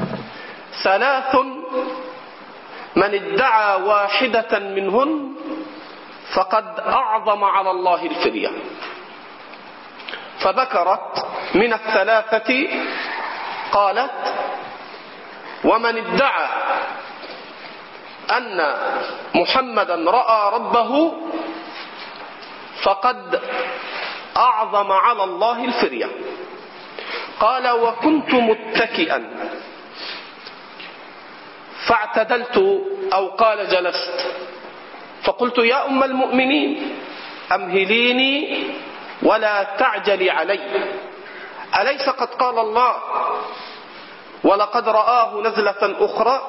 3 من ادعى واحدة منهن فقد أعظم على الله الفرية. فذكرت من ال3 قالت: ومن ادعى أن محمدا رأى ربه فقد أعظم على الله الفرية. قال: وكنت متكئا فاعتدلت أو قال جلست، فقلت يا أم المؤمنين أمهليني ولا تعجلي علي، أليس قد قال الله ولقد رآه نزلة أخرى؟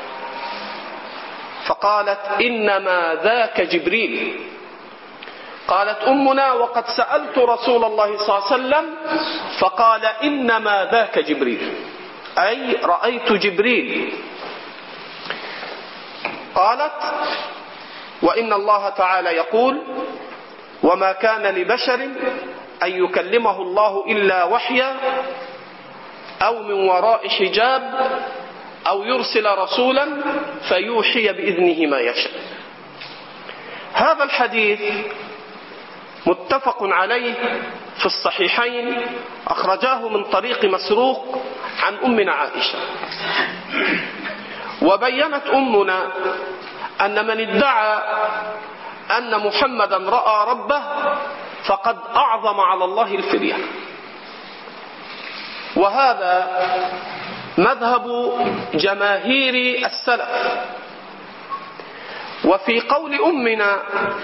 فقالت إنما ذاك جبريل. قالت أمنا وقد سألت رسول الله صلى الله عليه وسلم فقال إنما ذاك جبريل، أي رأيت جبريل. قالت وإن الله تعالى يقول وما كان لبشر أن يكلمه الله إلا وحيا أو من وراء حجاب أو يرسل رسولا فيوحي بإذنه ما يشاء. هذا الحديث متفق عليه في الصحيحين، أخرجاه من طريق مسروق عن أمنا عائشة. وبينت أمنا أن من ادعى أن محمدا رأى ربه فقد أعظم على الله الفرية، وهذا مذهب جماهير السلف. وفي قول أمنا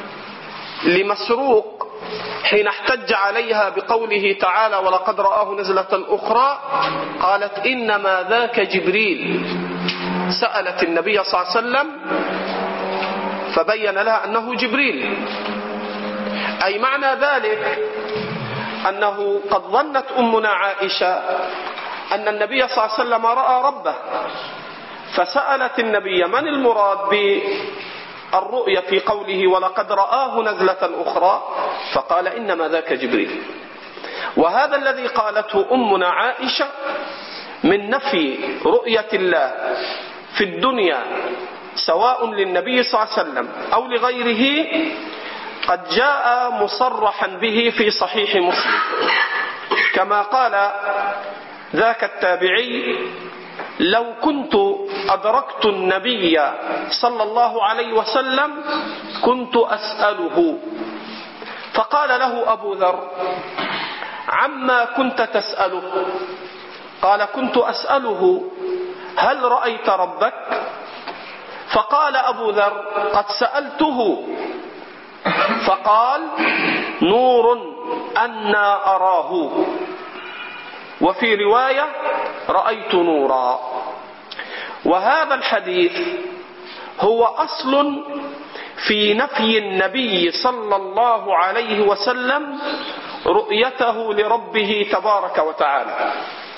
لمسروق حين احتج عليها بقوله تعالى ولقد رآه نزلة أخرى، قالت إنما ذاك جبريل، سألت النبي صلى الله عليه وسلم فبين لها أنه جبريل، أي معنى ذلك أنه قد ظنت أمنا عائشة أن النبي صلى الله عليه وسلم رأى ربه، فسألت النبي من المراد بالرؤية في قوله ولقد رآه نزلة أخرى، فقال إنما ذاك جبريل. وهذا الذي قالته أمنا عائشة من نفي رؤية الله في الدنيا سواء للنبي صلى الله عليه وسلم أو لغيره قد جاء مصرحا به في صحيح مسلم، كما قال ذاك التابعي لو كنت أدركت النبي صلى الله عليه وسلم كنت أسأله، فقال له أبو ذر عما كنت تسأله؟ قال كنت أسأله هل رأيت ربك؟ فقال أبو ذر قد سألته فقال نور أنا أراه، وفي رواية رأيت نورا. وهذا الحديث هو أصل في نفي النبي صلى الله عليه وسلم رؤيته لربه تبارك وتعالى.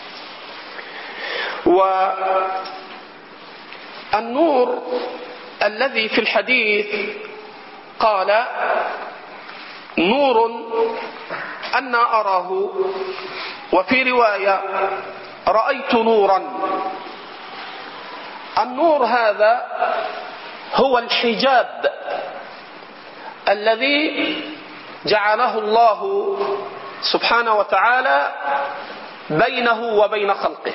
والنور الذي في الحديث قال نور أنا أراه، وفي رواية رأيت نورا. النور هذا هو الحجاب الذي جعله الله سبحانه وتعالى بينه وبين خلقه.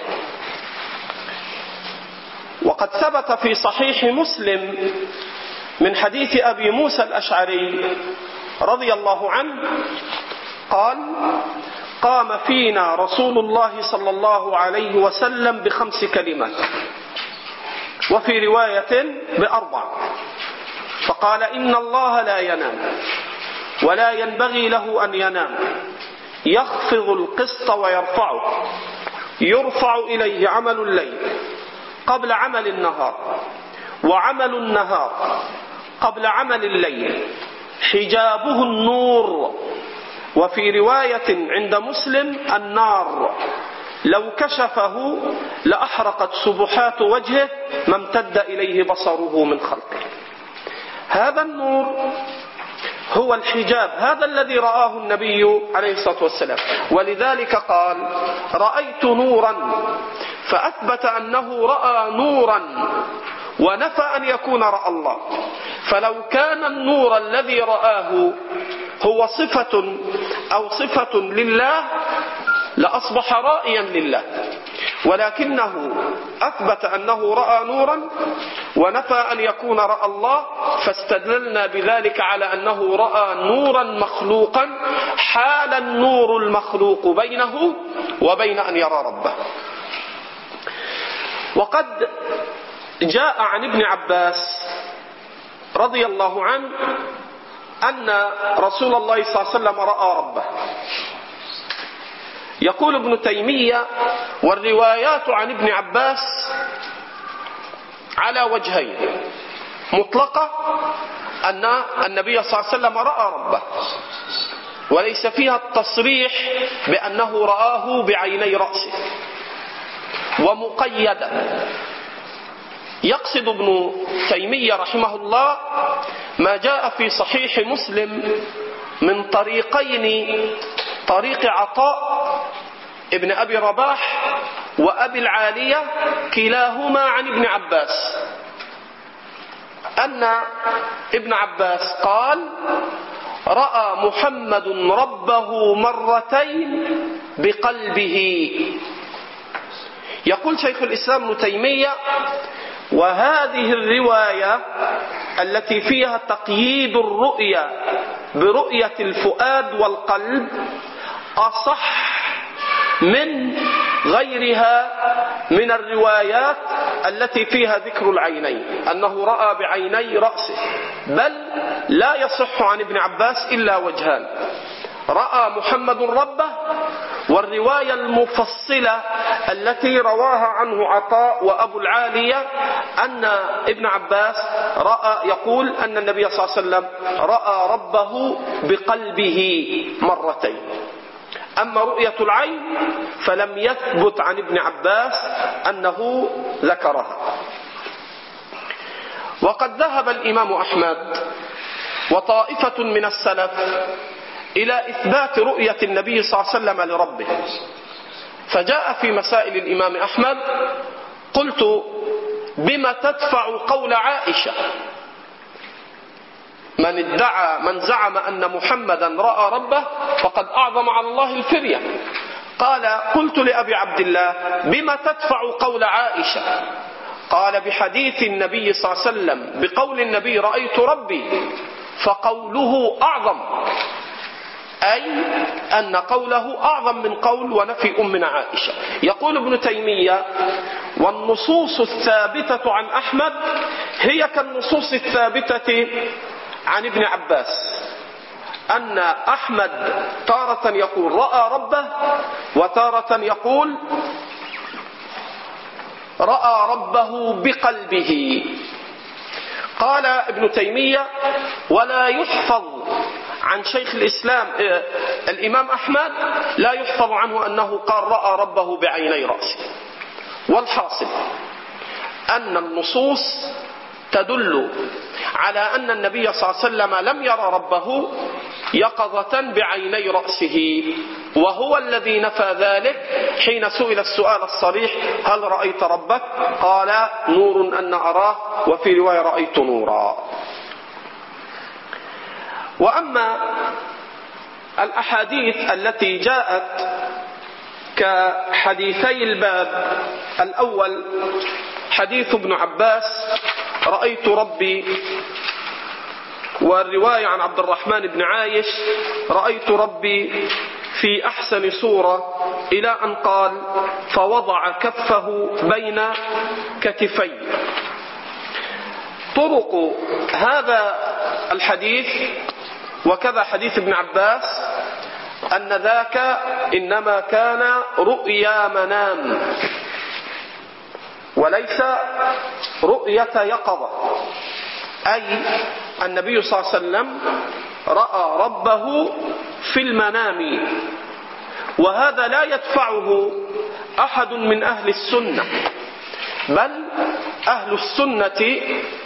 وقد ثبت في صحيح مسلم من حديث أبي موسى الأشعري رضي الله عنه قال قام فينا رسول الله صلى الله عليه وسلم ب5 كلمات، وفي رواية ب4، فقال إن الله لا ينام ولا ينبغي له أن ينام، يخفض القسط ويرفعه، يرفع إليه عمل الليل قبل عمل النهار، وعمل النهار قبل عمل الليل، حجابه النور، وفي رواية عند مسلم النار، لو كشفه لأحرقت سبحات وجهه ما امتد إليه بصره من خلقه. هذا النور هو الحجاب، هذا الذي رآه النبي عليه الصلاة والسلام. ولذلك قال رأيت نورا، فأثبت أنه رأى نورا ونفى أن يكون رأى الله. فلو كان النور الذي رآه هو صفة لله لأصبح رائيا لله، ولكنه أثبت أنه رأى نورا ونفى أن يكون رأى الله، فاستدللنا بذلك على أنه رأى نورا مخلوقا حال النور المخلوق بينه وبين أن يرى ربه. وقد جاء عن ابن عباس رضي الله عنه أن رسول الله صلى الله عليه وسلم رأى ربه. يقول ابن تيمية: والروايات عن ابن عباس على وجهين: مطلقة أن النبي صلى الله عليه وسلم رأى ربه، وليس فيها التصريح بأنه رآه بعيني رأسه، ومقيدة. يقصد ابن تيمية رحمه الله ما جاء في صحيح مسلم من طريقين: طريق عطاء ابن أبي رباح وأبي العالية كلاهما عن ابن عباس، أن ابن عباس قال: رأى محمد ربه مرتين بقلبه. يقول شيخ الإسلام ابن تيمية: وهذه الرواية التي فيها تقييد الرؤية برؤية الفؤاد والقلب أصح من غيرها من الروايات التي فيها ذكر العينين، أنه رأى بعيني رأسه، بل لا يصح عن ابن عباس إلا وجهان: رأى محمد ربه، والرواية المفصلة التي رواها عنه عطاء وأبو العالية أن ابن عباس يقول أن النبي صلى الله عليه وسلم رأى ربه بقلبه مرتين. أما رؤية العين فلم يثبت عن ابن عباس أنه ذكرها. وقد ذهب الإمام أحمد وطائفة من السلف إلى إثبات رؤية النبي صلى الله عليه وسلم لربه، فجاء في مسائل الإمام أحمد: قلت: بما تدفع قول عائشة؟ من زعم أن محمدا رأى ربه فقد أعظم على الله الفرية. قال: قلت لأبي عبد الله: بما تدفع قول عائشة؟ قال: بحديث النبي صلى الله عليه وسلم، بقول النبي رأيت ربي، فقوله أعظم، أي أن قوله أعظم من قول ونفي أمنا عائشة. يقول ابن تيمية: والنصوص الثابتة عن أحمد هي كالنصوص الثابتة عن ابن عباس، أن أحمد تارة يقول رأى ربه، وتارة يقول رأى ربه بقلبه. قال ابن تيمية: ولا يحفظ عن شيخ الإسلام الإمام أحمد، لا يحفظ عنه أنه قال رأى ربه بعيني رأسه. والحاصل أن النصوص تدل على أن النبي صلى الله عليه وسلم لم يرى ربه يقظة بعيني رأسه، وهو الذي نفى ذلك حين سئل السؤال الصريح: هل رأيت ربك؟ قال: نور أن أراه، وفي رواية رأيت نورا. وأما الأحاديث التي جاءت كحديثي الباب: الأول حديث ابن عباس رأيت ربي، والرواية عن عبد الرحمن بن عايش رأيت ربي في أحسن صورة، إلى أن قال: فوضع كفه بين كتفي. طرق هذا الحديث وكذا حديث ابن عباس أن ذاك إنما كان رؤيا منام وليس رؤية يقظة، أي النبي صلى الله عليه وسلم رأى ربه في المنام، وهذا لا يدفعه أحد من أهل السنة، بل أهل السنة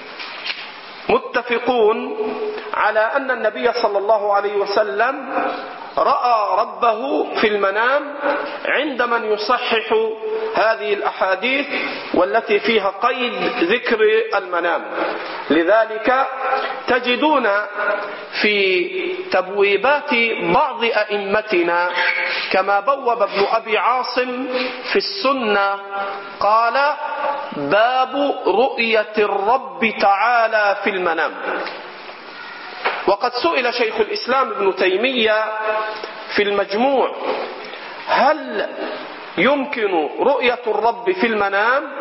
متفقون على أن النبي صلى الله عليه وسلم رأى ربه في المنام، عند من يصحح هذه الأحاديث والتي فيها قيد ذكر المنام. لذلك تجدون في تبويبات بعض أئمتنا كما بوب ابن أبي عاصم في السنة قال: باب رؤية الرب تعالى في المنام. وقد سئل شيخ الإسلام ابن تيمية في المجموع: هل يمكن رؤية الرب في المنام؟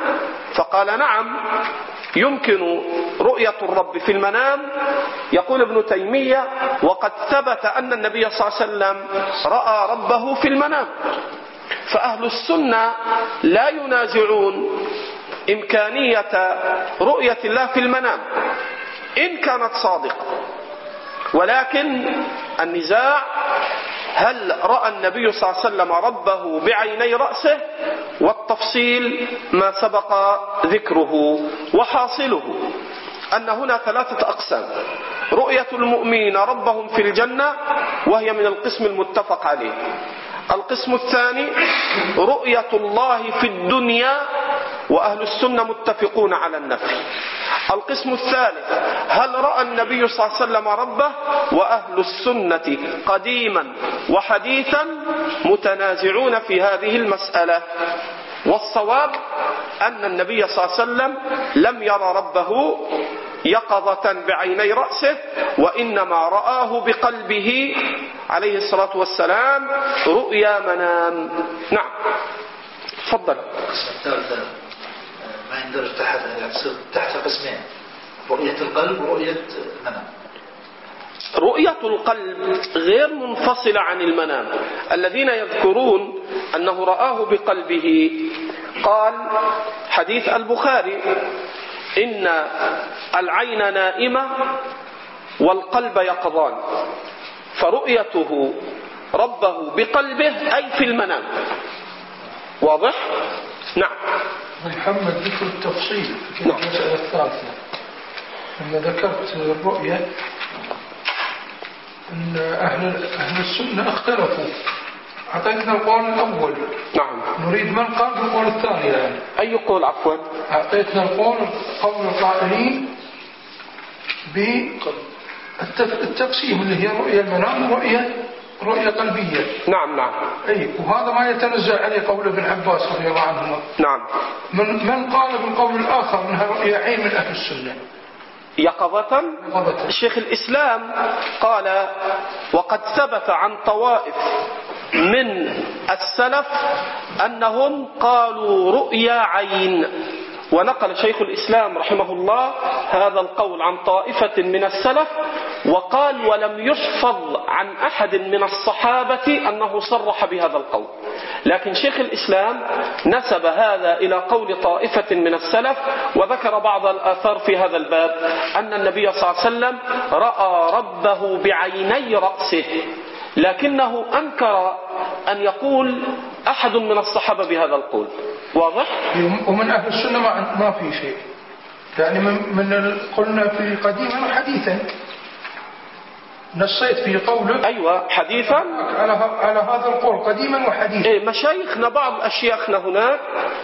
فقال نعم يمكن رؤية الرب في المنام. يقول ابن تيمية وقد ثبت أن النبي صلى الله عليه وسلم رأى ربه في المنام. فأهل السنة لا ينازعون إمكانية رؤية الله في المنام إن كانت صادقة، ولكن النزاع هل رأى النبي صلى الله عليه وسلم ربه بعيني رأسه، والتفصيل ما سبق ذكره. وحاصله أن هنا 3 أقسام: رؤية المؤمنين ربهم في الجنة وهي من القسم المتفق عليه. القسم الثاني رؤية الله في الدنيا وأهل السنة متفقون على النفي. القسم الثالث هل رأى النبي صلى الله عليه وسلم ربه، وأهل السنة قديما وحديثا متنازعون في هذه المسألة. والصواب أن النبي صلى الله عليه وسلم لم يرى ربه يقظة بعيني رأسه، وإنما رآه بقلبه عليه الصلاة والسلام رؤيا منام. نعم تفضل. القسم الثالث ما يندرج تحت قسمين: رؤية القلب ورؤية المنام. رؤية القلب غير منفصلة عن المنام. الذين يذكرون أنه رآه بقلبه قال حديث البخاري: إن العين نائمة والقلب يقظان. فرؤيته ربه بقلبه أي في المنام. واضح؟ نعم. محمد ذكر التفصيل في المسألة الثالثة لما ذكرت الرؤية أن أهل السنة اختلفوا. أعطيتنا القول الأول. نعم. نريد من قال بالقول الثاني الآن. أي قول عفوا؟ أعطيتنا قول القائلين بالتقسيم اللي هي رؤية المنام ورؤية قلبية. نعم نعم. أي وهذا ما يتنزع عليه قول ابن عباس رضي الله عنهما. نعم. من قال بالقول الآخر أنها رؤية عين من أهل السنة يقظة. شيخ الإسلام قال وقد ثبت عن طوائف من السلف أنهم قالوا رؤيا عين. ونقل شيخ الإسلام رحمه الله هذا القول عن طائفة من السلف، وقال ولم يحفظ عن أحد من الصحابة أنه صرح بهذا القول. لكن شيخ الإسلام نسب هذا إلى قول طائفة من السلف، وذكر بعض الآثار في هذا الباب أن النبي صلى الله عليه وسلم رأى ربه بعيني رأسه، لكنه أنكر أن يقول أحد من الصحابة بهذا القول. واضح؟ ومن أهل السنة ما في شيء، يعني قلنا في قديما وحديثا. نصيت في قوله أيوة حديثا على هذا القول قديما وحديثا. إيه مشايخنا بعض أشياخنا هناك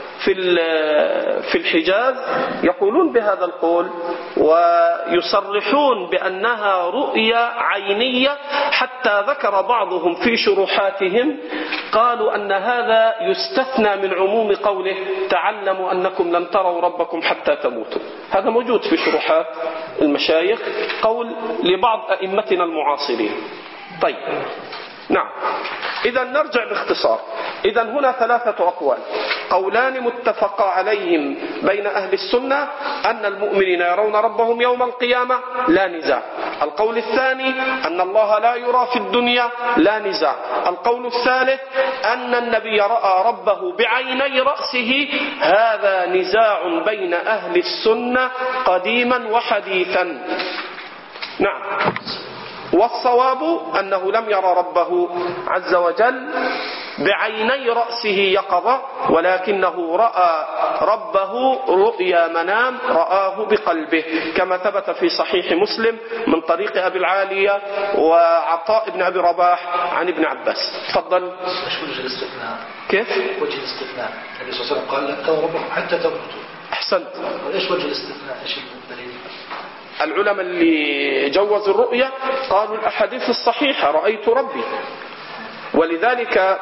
في الحجاز يقولون بهذا القول ويصرحون بأنها رؤيا عينية، حتى ذكر بعضهم في شروحاتهم قالوا أن هذا يستثنى من عموم قوله تعلموا أنكم لن تروا ربكم حتى تموتوا. هذا موجود في شروحات المشايخ، قول لبعض أئمتنا المعاصرين. طيب نعم. إذا نرجع باختصار. إذا هنا 3 أقوال: قولان متفق عليهم بين أهل السنة أن المؤمنين يرون ربهم يوم القيامة لا نزاع. القول الثاني أن الله لا يرى في الدنيا لا نزاع. القول الثالث أن النبي رأى ربه بعيني رأسه. هذا نزاع بين أهل السنة قديما وحديثا. نعم. والصواب أنه لم يرى ربه عز وجل بعيني رأسه يقظة، ولكنه رأى ربه رؤيا منام، رآه بقلبه، كما ثبت في صحيح مسلم من طريق أبي العالية وعطاء بن أبي رباح عن ابن عباس. تفضل. ايش وجه الاستثناء؟ كيف؟ وجه الاستثناء النبي صلى الله عليه وسلم قال لن تروا ربكم حتى تموتوا. أحسنت. ايش وجه الاستثناء؟ ايش الدليل؟ العلماء اللي جوزوا الرؤية قالوا الأحاديث الصحيحة رأيت ربي. ولذلك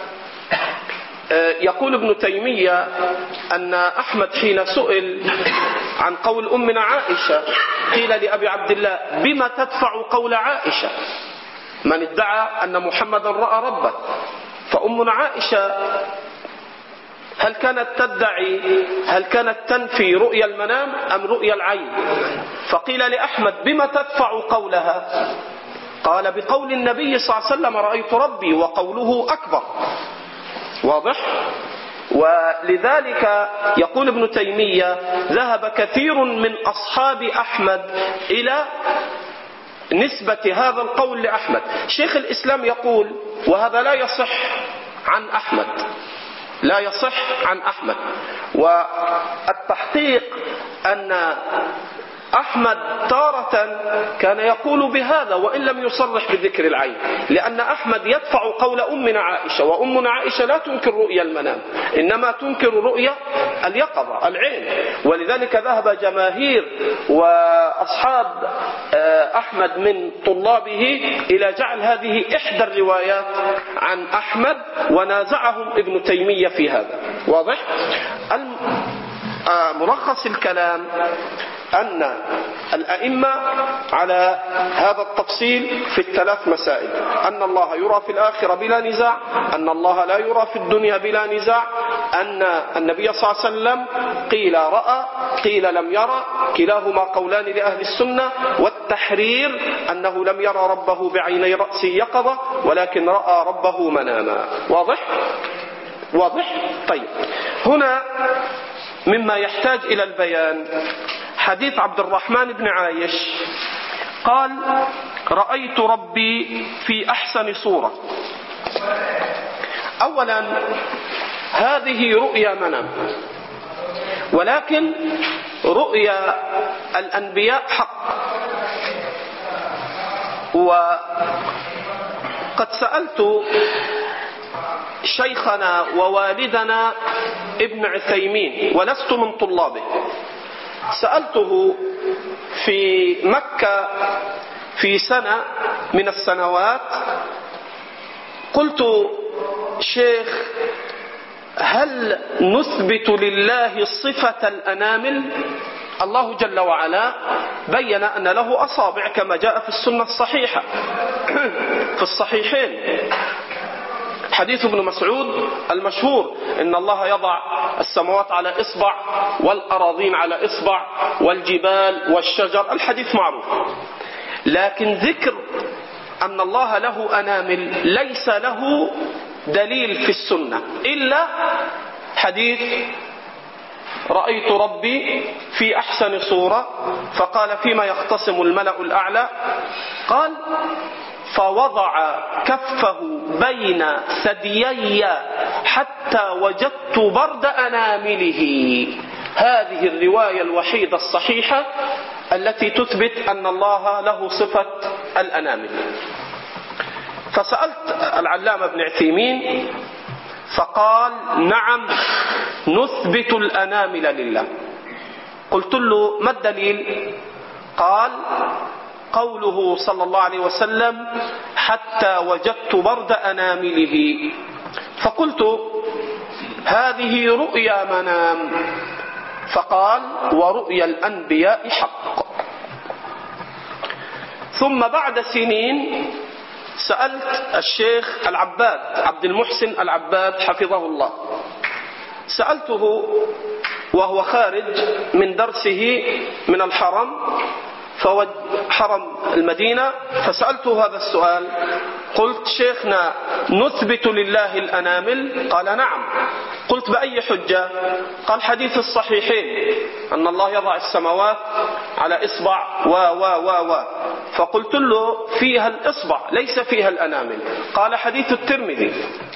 يقول ابن تيمية أن أحمد حين سئل عن قول أمنا عائشة قيل لأبي عبد الله بما تدفع قول عائشة من ادعى أن محمدا رأى ربه؟ فأمنا عائشة هل كانت تنفي رؤيا المنام أم رؤيا العين؟ فقيل لأحمد بما تدفع قولها؟ قال بقول النبي صلى الله عليه وسلم رأيت ربي وقوله أكبر. واضح؟ ولذلك يقول ابن تيمية ذهب كثير من أصحاب أحمد إلى نسبة هذا القول لأحمد. شيخ الإسلام يقول وهذا لا يصح عن أحمد، لا يصح عن أحمد. والتحقيق أن أحمد تارة كان يقول بهذا وإن لم يصرح بذكر العين، لأن أحمد يدفع قول أمنا عائشة، وأمنا عائشة لا تنكر رؤيا المنام، إنما تنكر رؤيا اليقظة العين. ولذلك ذهب جماهير وأصحاب أحمد من طلابه إلى جعل هذه إحدى الروايات عن أحمد، ونازعهم ابن تيمية في هذا. واضح؟ ملخص الكلام أن الأئمة على هذا التفصيل في الثلاث مسائل: أن الله يرى في الآخرة بلا نزاع، أن الله لا يرى في الدنيا بلا نزاع، أن النبي صلى الله عليه وسلم قيل رأى قيل لم يرى، كلاهما قولان لأهل السنة، والتحرير أنه لم يرى ربه بعيني رأسه يقظة ولكن رأى ربه مناما. واضح؟ واضح؟ طيب، هنا مما يحتاج إلى البيان حديث عبد الرحمن بن عايش قال رأيت ربي في أحسن صورة. أولا هذه رؤيا منام، ولكن رؤيا الأنبياء حق. وقد سألت شيخنا ووالدنا ابن عثيمين ولست من طلابه، سألته في مكة في سنة من السنوات، قلت شيخ هل نثبت لله صفة الأنامل؟ الله جل وعلا بين أن له أصابع كما جاء في السنة الصحيحة في الصحيحين، حديث ابن مسعود المشهور: إن الله يضع السماوات على إصبع والأراضين على إصبع والجبال والشجر، الحديث معروف. لكن ذكر أن الله له أنامل ليس له دليل في السنة إلا حديث رأيت ربي في أحسن صورة. فقال فيما يختصم الملأ الأعلى؟ قال فوضع كفه بين ثديي حتى وجدت برد أنامله. هذه الرواية الوحيدة الصحيحة التي تثبت أن الله له صفة الأنامل. فسألت العلامة ابن عثيمين فقال نعم نثبت الأنامل لله. قلت له ما الدليل؟ قال قوله صلى الله عليه وسلم حتى وجدت برد أنامله. فقلت هذه رؤيا منام. فقال ورؤيا الأنبياء حق. ثم بعد سنين سألت الشيخ العباد عبد المحسن العباد حفظه الله، سألته وهو خارج من درسه من الحرم، حرم المدينة، فسألته هذا السؤال. قلت شيخنا نثبت لله الأنامل؟ قال نعم. قلت بأي حجة؟ قال حديث الصحيحين أن الله يضع السماوات على إصبع و فقلت له فيها الإصبع ليس فيها الأنامل. قال حديث الترمذي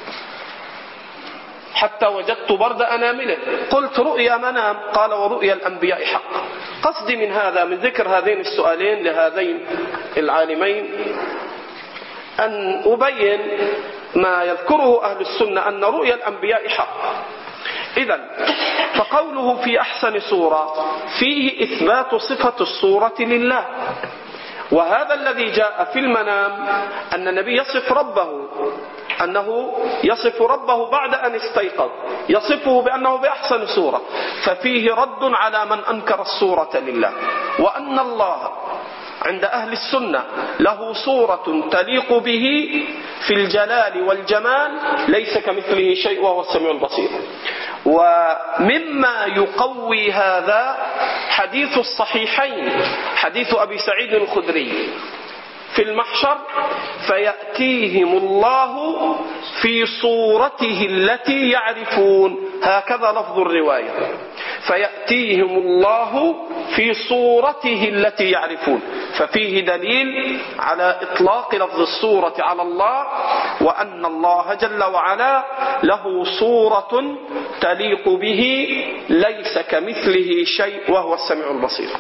حتى وجدت برد أنامله. قلت رؤيا منام. قال ورؤيا الأنبياء حق. قصدي من هذا من ذكر هذين السؤالين لهذين العالمين أن أبين ما يذكره أهل السنة أن رؤيا الأنبياء حق. إذن فقوله في أحسن صورة فيه إثبات صفة الصورة لله، وهذا الذي جاء في المنام أن النبي يصف ربه أنه يصف ربه بعد أن استيقظ، يصفه بأنه بأحسن صورة، ففيه رد على من أنكر الصورة لله، وأن الله عند أهل السنة له صورة تليق به في الجلال والجمال ليس كمثله شيء وهو السميع البصير. ومما يقوي هذا حديث الصحيحين، حديث أبي سعيد الخدري في المحشر: فيأتيهم الله في صورته التي يعرفون، هكذا لفظ الرواية، فيأتيهم الله في صورته التي يعرفون، ففيه دليل على إطلاق لفظ الصورة على الله، وأن الله جل وعلا له صورة تليق به ليس كمثله شيء وهو السميع البصير.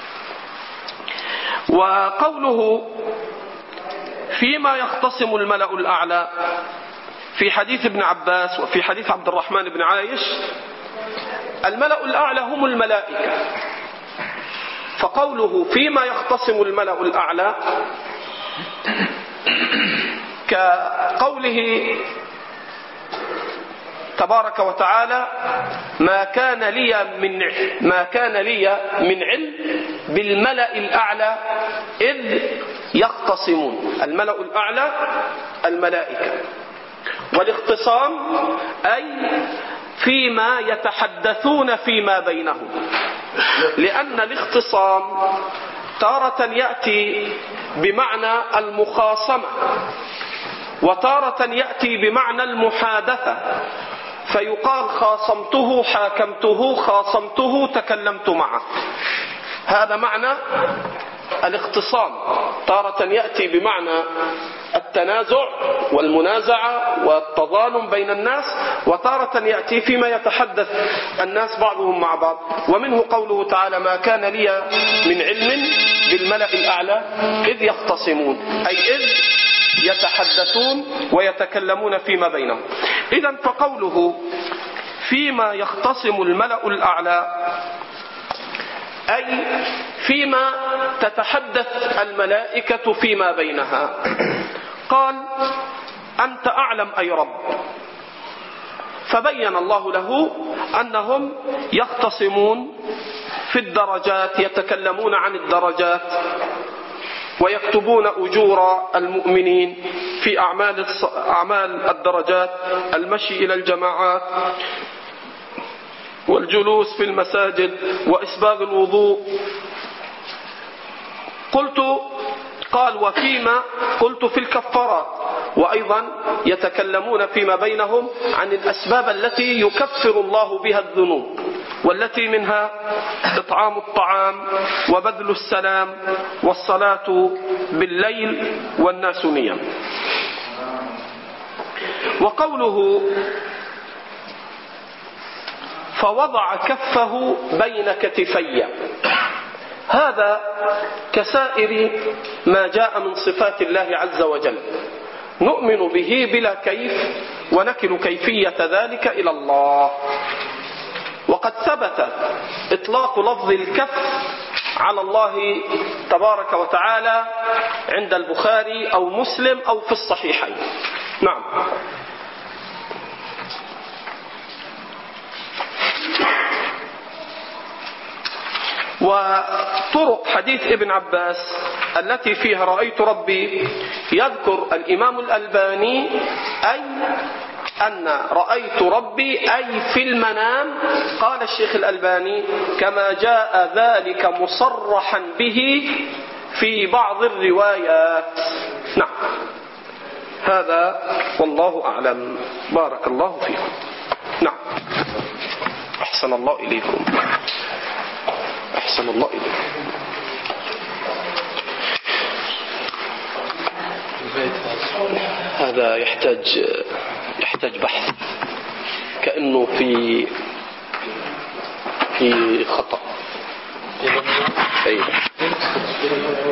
وقوله فيما يختصم الملأ الأعلى في حديث ابن عباس وفي حديث عبد الرحمن بن عايش، الملأ الأعلى هم الملائكة، فقوله فيما يختصم الملأ الأعلى كقوله تبارك وتعالى: ما كان لي من علم بالملأ الأعلى إذ يختصمون. الملأ الأعلى الملائكة، والاختصام أي فيما يتحدثون فيما بينهم، لأن الاختصام تارة يأتي بمعنى المخاصمة، وتارة يأتي بمعنى المحادثة، فيقال خاصمته، حاكمته، خاصمته، تكلمت معه. هذا معنى الاختصام، تارة يأتي بمعنى التنازع والمنازعة والتظالم بين الناس، وتارة يأتي فيما يتحدث الناس بعضهم مع بعض. ومنه قوله تعالى: ما كان لي من علم بالملأ الأعلى إذ يختصمون، أي إذ يتحدثون ويتكلمون فيما بينهم. إذن فقوله فيما يختصم الملأ الأعلى أي فيما تتحدث الملائكة فيما بينها. قال: أنت أعلم أي رب. فبين الله له أنهم يختصمون في الدرجات، يتكلمون عن الدرجات، ويكتبون أجور المؤمنين في أعمال الدرجات، المشي إلى الجماعات، والجلوس في المساجد، وإسباغ الوضوء. قال: وفيما قلت في الكفارات، وأيضا يتكلمون فيما بينهم عن الأسباب التي يكفر الله بها الذنوب، والتي منها إطعام الطعام، وبذل السلام، والصلاة بالليل، والناس نيام. وقوله فوضع كفه بين كتفي، هذا كسائر ما جاء من صفات الله عز وجل، نؤمن به بلا كيف، ونكل كيفية ذلك إلى الله. وقد ثبت إطلاق لفظ الكف على الله تبارك وتعالى عند البخاري أو مسلم أو في الصحيحين. نعم. وطرق حديث ابن عباس التي فيها رأيت ربي، يذكر الإمام الألباني أي أن رأيت ربي أي في المنام. قال الشيخ الألباني: كما جاء ذلك مصرحا به في بعض الروايات. نعم، هذا والله أعلم. بارك الله فيكم. نعم، أحسن الله إليكم. أحسن الله إليكم. هذا يحتاج بحث، كأنه في خطأ. أيوة.